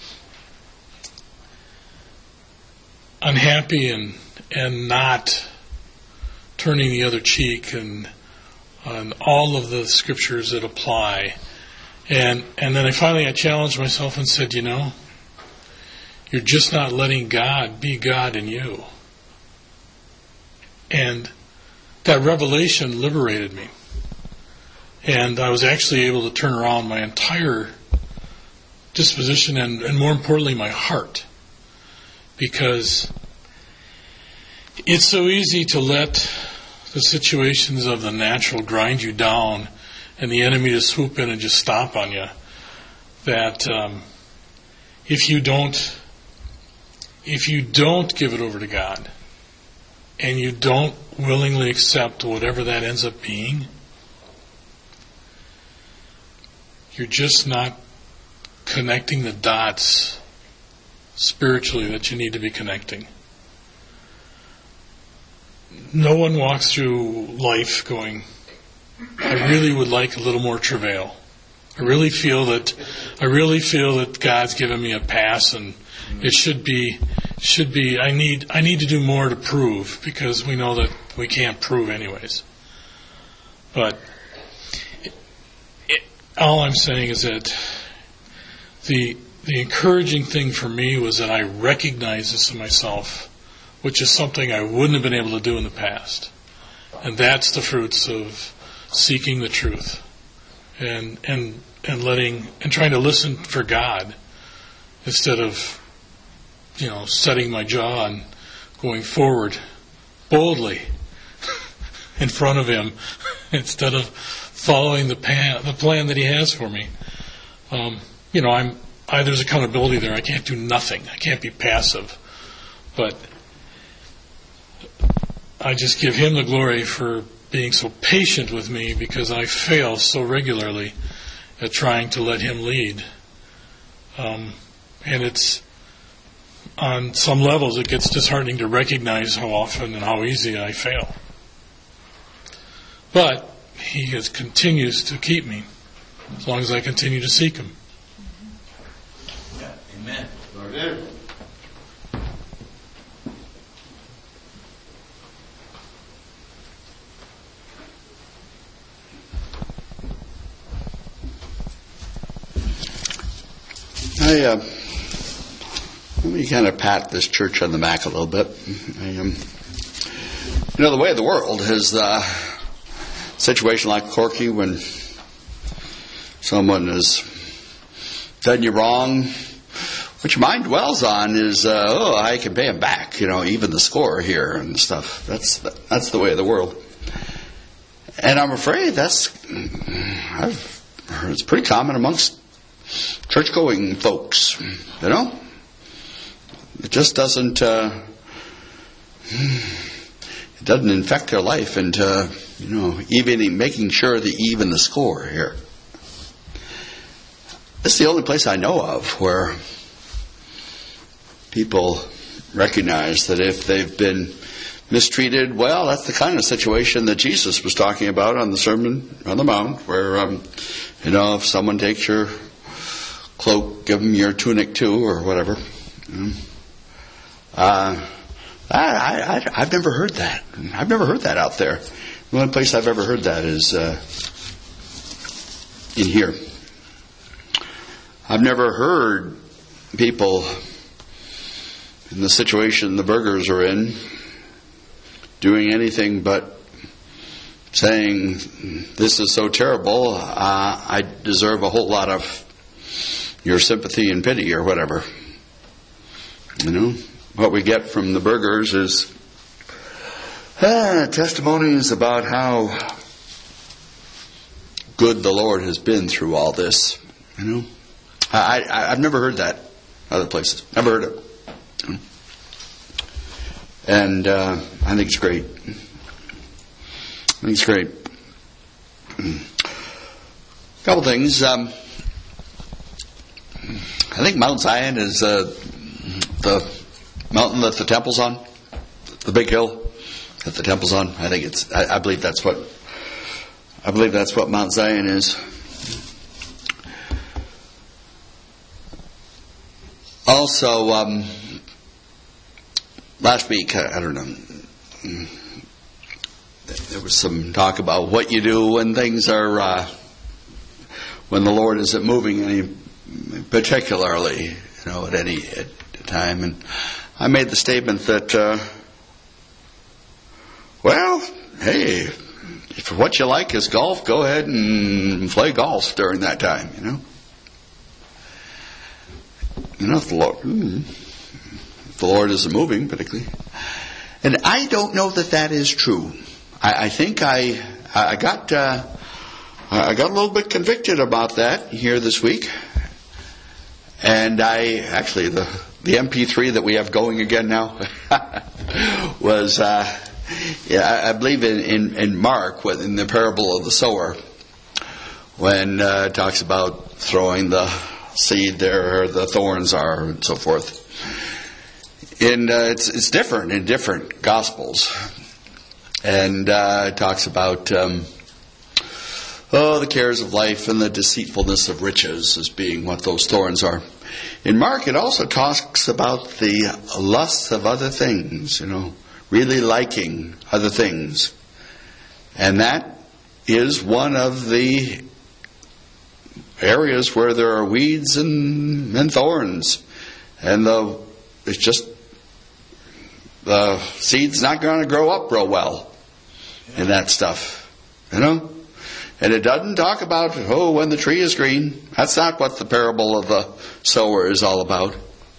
E: unhappy and not turning the other cheek and on all of the scriptures that apply. And then I challenged myself and said, you're just not letting God be God in you. And that revelation liberated me. And I was actually able to turn around my entire disposition and more importantly, my heart. Because it's so easy to let the situations of the natural grind you down and the enemy to swoop in and just stomp on you, that if you don't give it over to God and you don't willingly accept whatever that ends up being, you're just not connecting the dots spiritually that you need to be connecting. No one walks through life going, I really would like a little more travail. I really feel that God's given me a pass, and it should be. I need to do more to prove, because we know that we can't prove anyways. But all I'm saying is that the the encouraging thing for me was that I recognize this in myself, which is something I wouldn't have been able to do in the past. And that's the fruits of seeking the truth and trying to listen for God instead of, setting my jaw and going forward boldly in front of Him instead of following the plan that He has for me. There's accountability there. I can't do nothing. I can't be passive. But I just give Him the glory for being so patient with me, because I fail so regularly at trying to let Him lead. And it's, on some levels, it gets disheartening to recognize how often and how easy I fail. But He continues to keep me as long as I continue to seek Him.
A: Yeah, amen.
C: Amen.
F: Let me kind of pat this church on the back a little bit. The way of the world is a situation like Corky, when someone has done you wrong, what your mind dwells on is, I can pay him back, even the score here and stuff. That's the way of the world. And I'm afraid I've heard it's pretty common amongst church-going folks, It just doesn't, it doesn't infect their life into, even making sure they even the score here. This is the only place I know of where people recognize that if they've been mistreated, well, that's the kind of situation that Jesus was talking about on the Sermon on the Mount, where, if someone takes your cloak, give them your tunic too, or whatever. I've never heard that. I've never heard that out there. The only place I've ever heard that is in here. I've never heard people in the situation the Burgers are in doing anything but saying, this is so terrible, I deserve a whole lot of your sympathy and pity or whatever. What we get from the Burgers is testimonies about how good the Lord has been through all this. I've never heard that other places. Never heard it. And I think it's great. A couple things. I think Mount Zion is the mountain that the temple's on, the big hill that the temple's on. I think it's. I believe that's what Mount Zion is. Also, last week, I don't know, there was some talk about what you do when things are, when the Lord isn't moving any particularly, at any time. And I made the statement that, hey, if what you like is golf, go ahead and play golf during that time, If the Lord isn't moving particularly. And I don't know that is true. I think I got a little bit convicted about that here this week. And the MP3 that we have going again now was, I believe in Mark, in the parable of the sower, when it talks about throwing the seed there, the thorns are, and so forth. And it's different in different Gospels. And it talks about the cares of life and the deceitfulness of riches as being what those thorns are. In Mark, it also talks about the lusts of other things, really liking other things. And that is one of the areas where there are weeds and thorns, and it's just the seed's not going to grow up real well in that stuff, you know. And it doesn't talk about, when the tree is green. That's not what the parable of the sower is all about.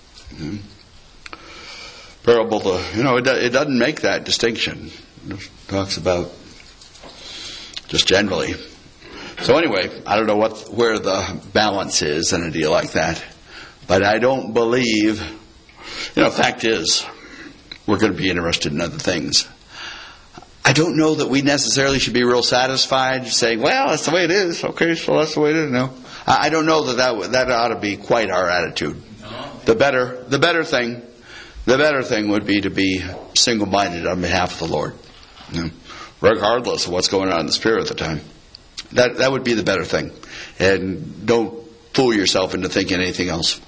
F: Parable, it doesn't make that distinction. It talks about just generally. So anyway, I don't know where the balance is in a deal like that. But I don't believe, fact is, we're going to be interested in other things. I don't know that we necessarily should be real satisfied saying, well, that's the way it is. Okay, so that's the way it is. No. I don't know that ought to be quite our attitude. The better thing would be to be single-minded on behalf of the Lord, regardless of what's going on in the Spirit at the time. That would be the better thing. And don't fool yourself into thinking anything else.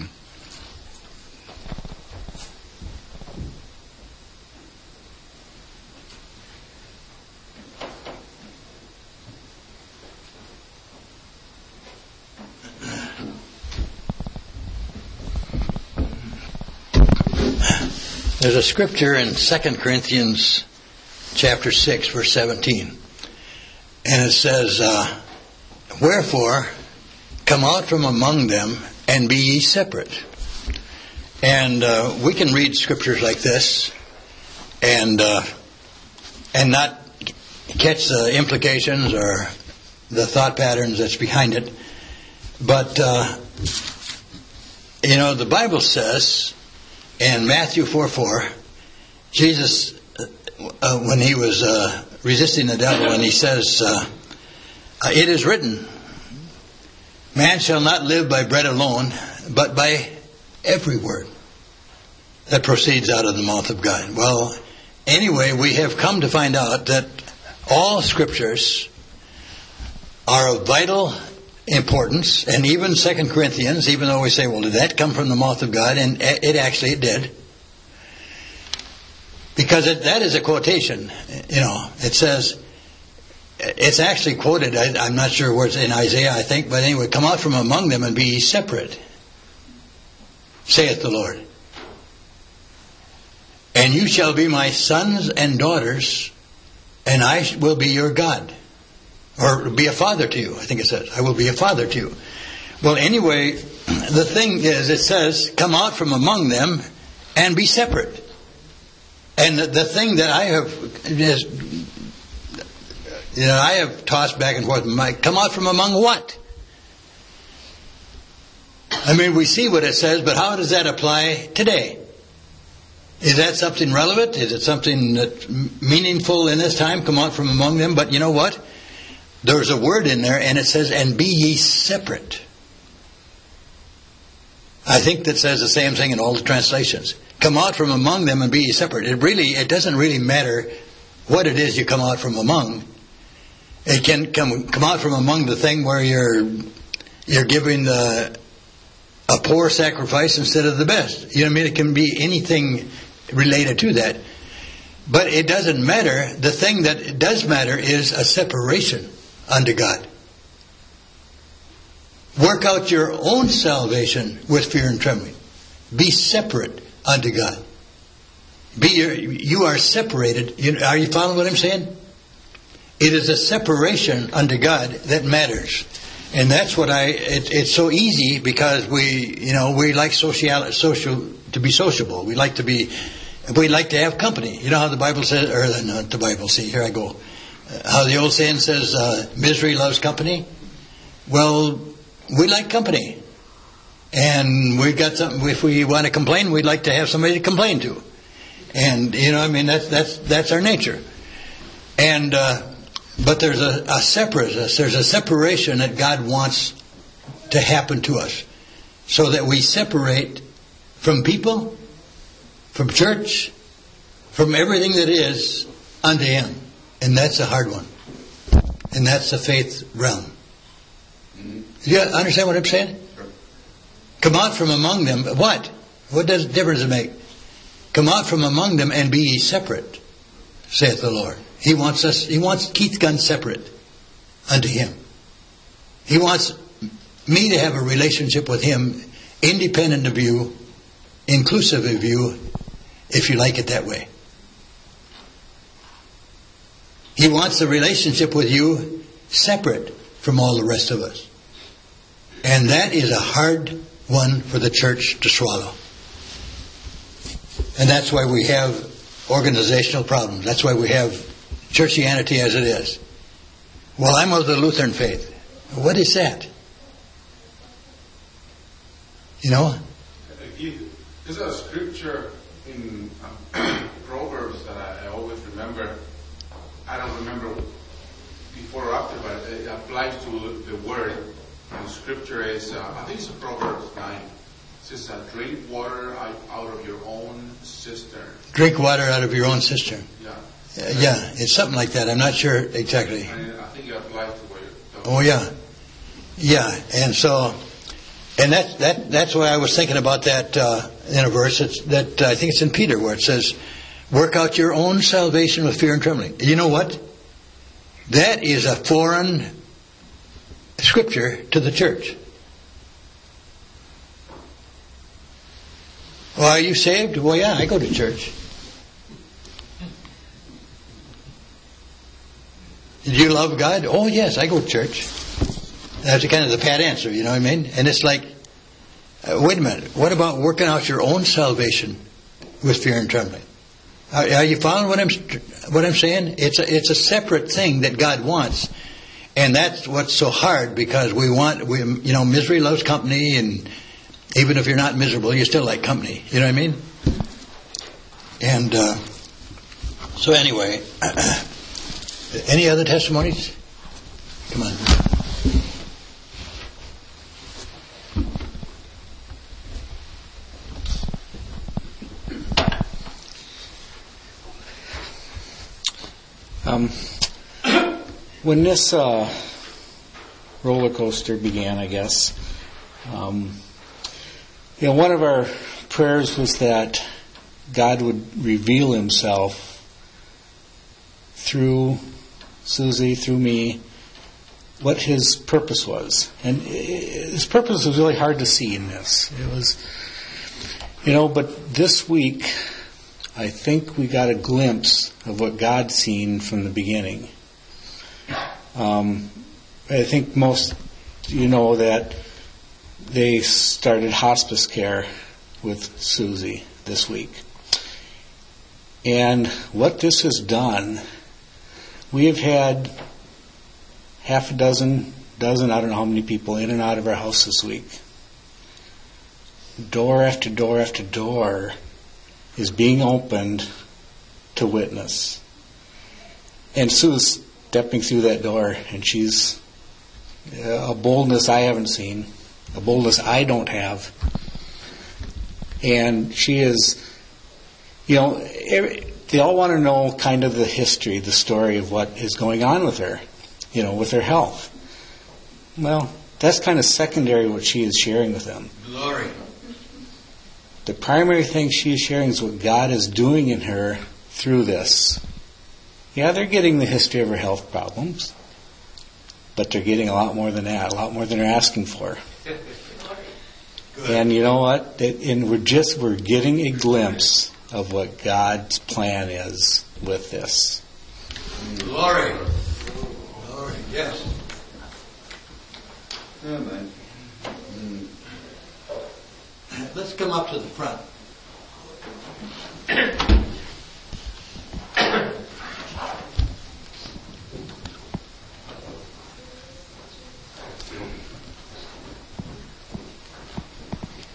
A: There's a scripture in 2 Corinthians chapter 6, verse 17. And it says, wherefore, come out from among them, and be ye separate. And we can read scriptures like this, and not catch the implications or the thought patterns that's behind it. But, the Bible says, in Matthew 4:4, Jesus, when he was resisting the devil, and he says, it is written, man shall not live by bread alone, but by every word that proceeds out of the mouth of God. Well, anyway, we have come to find out that all scriptures are of vital importance, and even 2 Corinthians, even though we say, well, did that come from the mouth of God? And it did. Because that is a quotation. It says, it's actually quoted, I'm not sure where it's in Isaiah, I think, but anyway, come out from among them and be ye separate, saith the Lord. And you shall be my sons and daughters, and I will be your God. Or be a father to you, I think it says. I will be a father to you. Well, anyway, the thing is, it says, come out from among them and be separate. And the thing that I have tossed back and forth, come out from among what? I mean, we see what it says, but how does that apply today? Is that something relevant? Is it something that's meaningful in this time? Come out from among them. But you know what? There's a word in there, and it says, and be ye separate. I think that says the same thing in all the translations. Come out from among them and be ye separate. It doesn't really matter what it is you come out from among. It can come out from among the thing where you're giving a poor sacrifice instead of the best. You know what I mean? It can be anything related to that. But it doesn't matter. The thing that does matter is a separation unto God. Work out your own salvation with fear and trembling. Be separate unto God. You are separated. Are you following what I'm saying? It is a separation unto God that matters. And that's what it's so easy because we like to be sociable. We like to have company. You know how the Bible says, or not the Bible, see, here I go. How the old saying says, misery loves company. Well, we like company. And we've got something, if we want to complain, we'd like to have somebody to complain to. And, that's our nature. And, but there's a separateness, there's a separation that God wants to happen to us. So that we separate from people, from church, from everything that is unto Him. And that's a hard one. And that's the faith realm. Do you understand what I'm saying? Come out from among them. What? What difference does it make? Come out from among them and be ye separate, saith the Lord. He wants Keith Gunn separate unto Him. He wants me to have a relationship with Him, independent of you, inclusive of you, if you like it that way. He wants the relationship with you separate from all the rest of us. And that is a hard one for the church to swallow. And that's why we have organizational problems. That's why we have churchianity as it is. Well, I'm of the Lutheran faith. What is that? You know?
G: There's a scripture in Proverbs that I always remember. I don't remember before or after, but it applies to the word. And the scripture is, I think it's Proverbs 9. It says, drink water out of your own cistern.
A: Drink water out of your own cistern.
G: Yeah.
A: Yeah, it's something like that. I'm not sure exactly.
G: And I think it applies to what you're talking
A: Oh, yeah. Yeah, and so... And that's why I was thinking about that in a verse that I think it's in Peter where it says, work out your own salvation with fear and trembling. You know what? That is a foreign scripture to the church. Well, are you saved? Well, yeah, I go to church. Do you love God? Oh, yes, I go to church. That's kind of the pat answer, you know what I mean? And it's like, wait a minute, what about working out your own salvation with fear and trembling? Are you following what I'm saying? It's a separate thing that God wants, and that's what's so hard because misery loves company, and even if you're not miserable, you still like company. You know what I mean? And so anyway, any other testimonies? Come on.
H: When this roller coaster began, I guess, one of our prayers was that God would reveal Himself through Susie, through me, what His purpose was. And His purpose was really hard to see in this. It was, but this week, I think we got a glimpse of what God's seen from the beginning. I think most that they started hospice care with Susie this week. And what this has done, we have had half a dozen, I don't know how many people in and out of our house this week. Door after door after door is being opened to witness. And Sue's stepping through that door, and she's a boldness I haven't seen, a boldness I don't have. And she is, they all want to know kind of the history, the story of what is going on with her, with her health. Well, that's kind of secondary what she is sharing with them.
A: Glory.
H: The primary thing she is sharing is what God is doing in her through this. Yeah, they're getting the history of her health problems, but they're getting a lot more than that, a lot more than they're asking for. Good. And you know what? And we're getting a glimpse of what God's plan is with this.
A: Glory. Glory, yes. Amen. Let's come up to the front.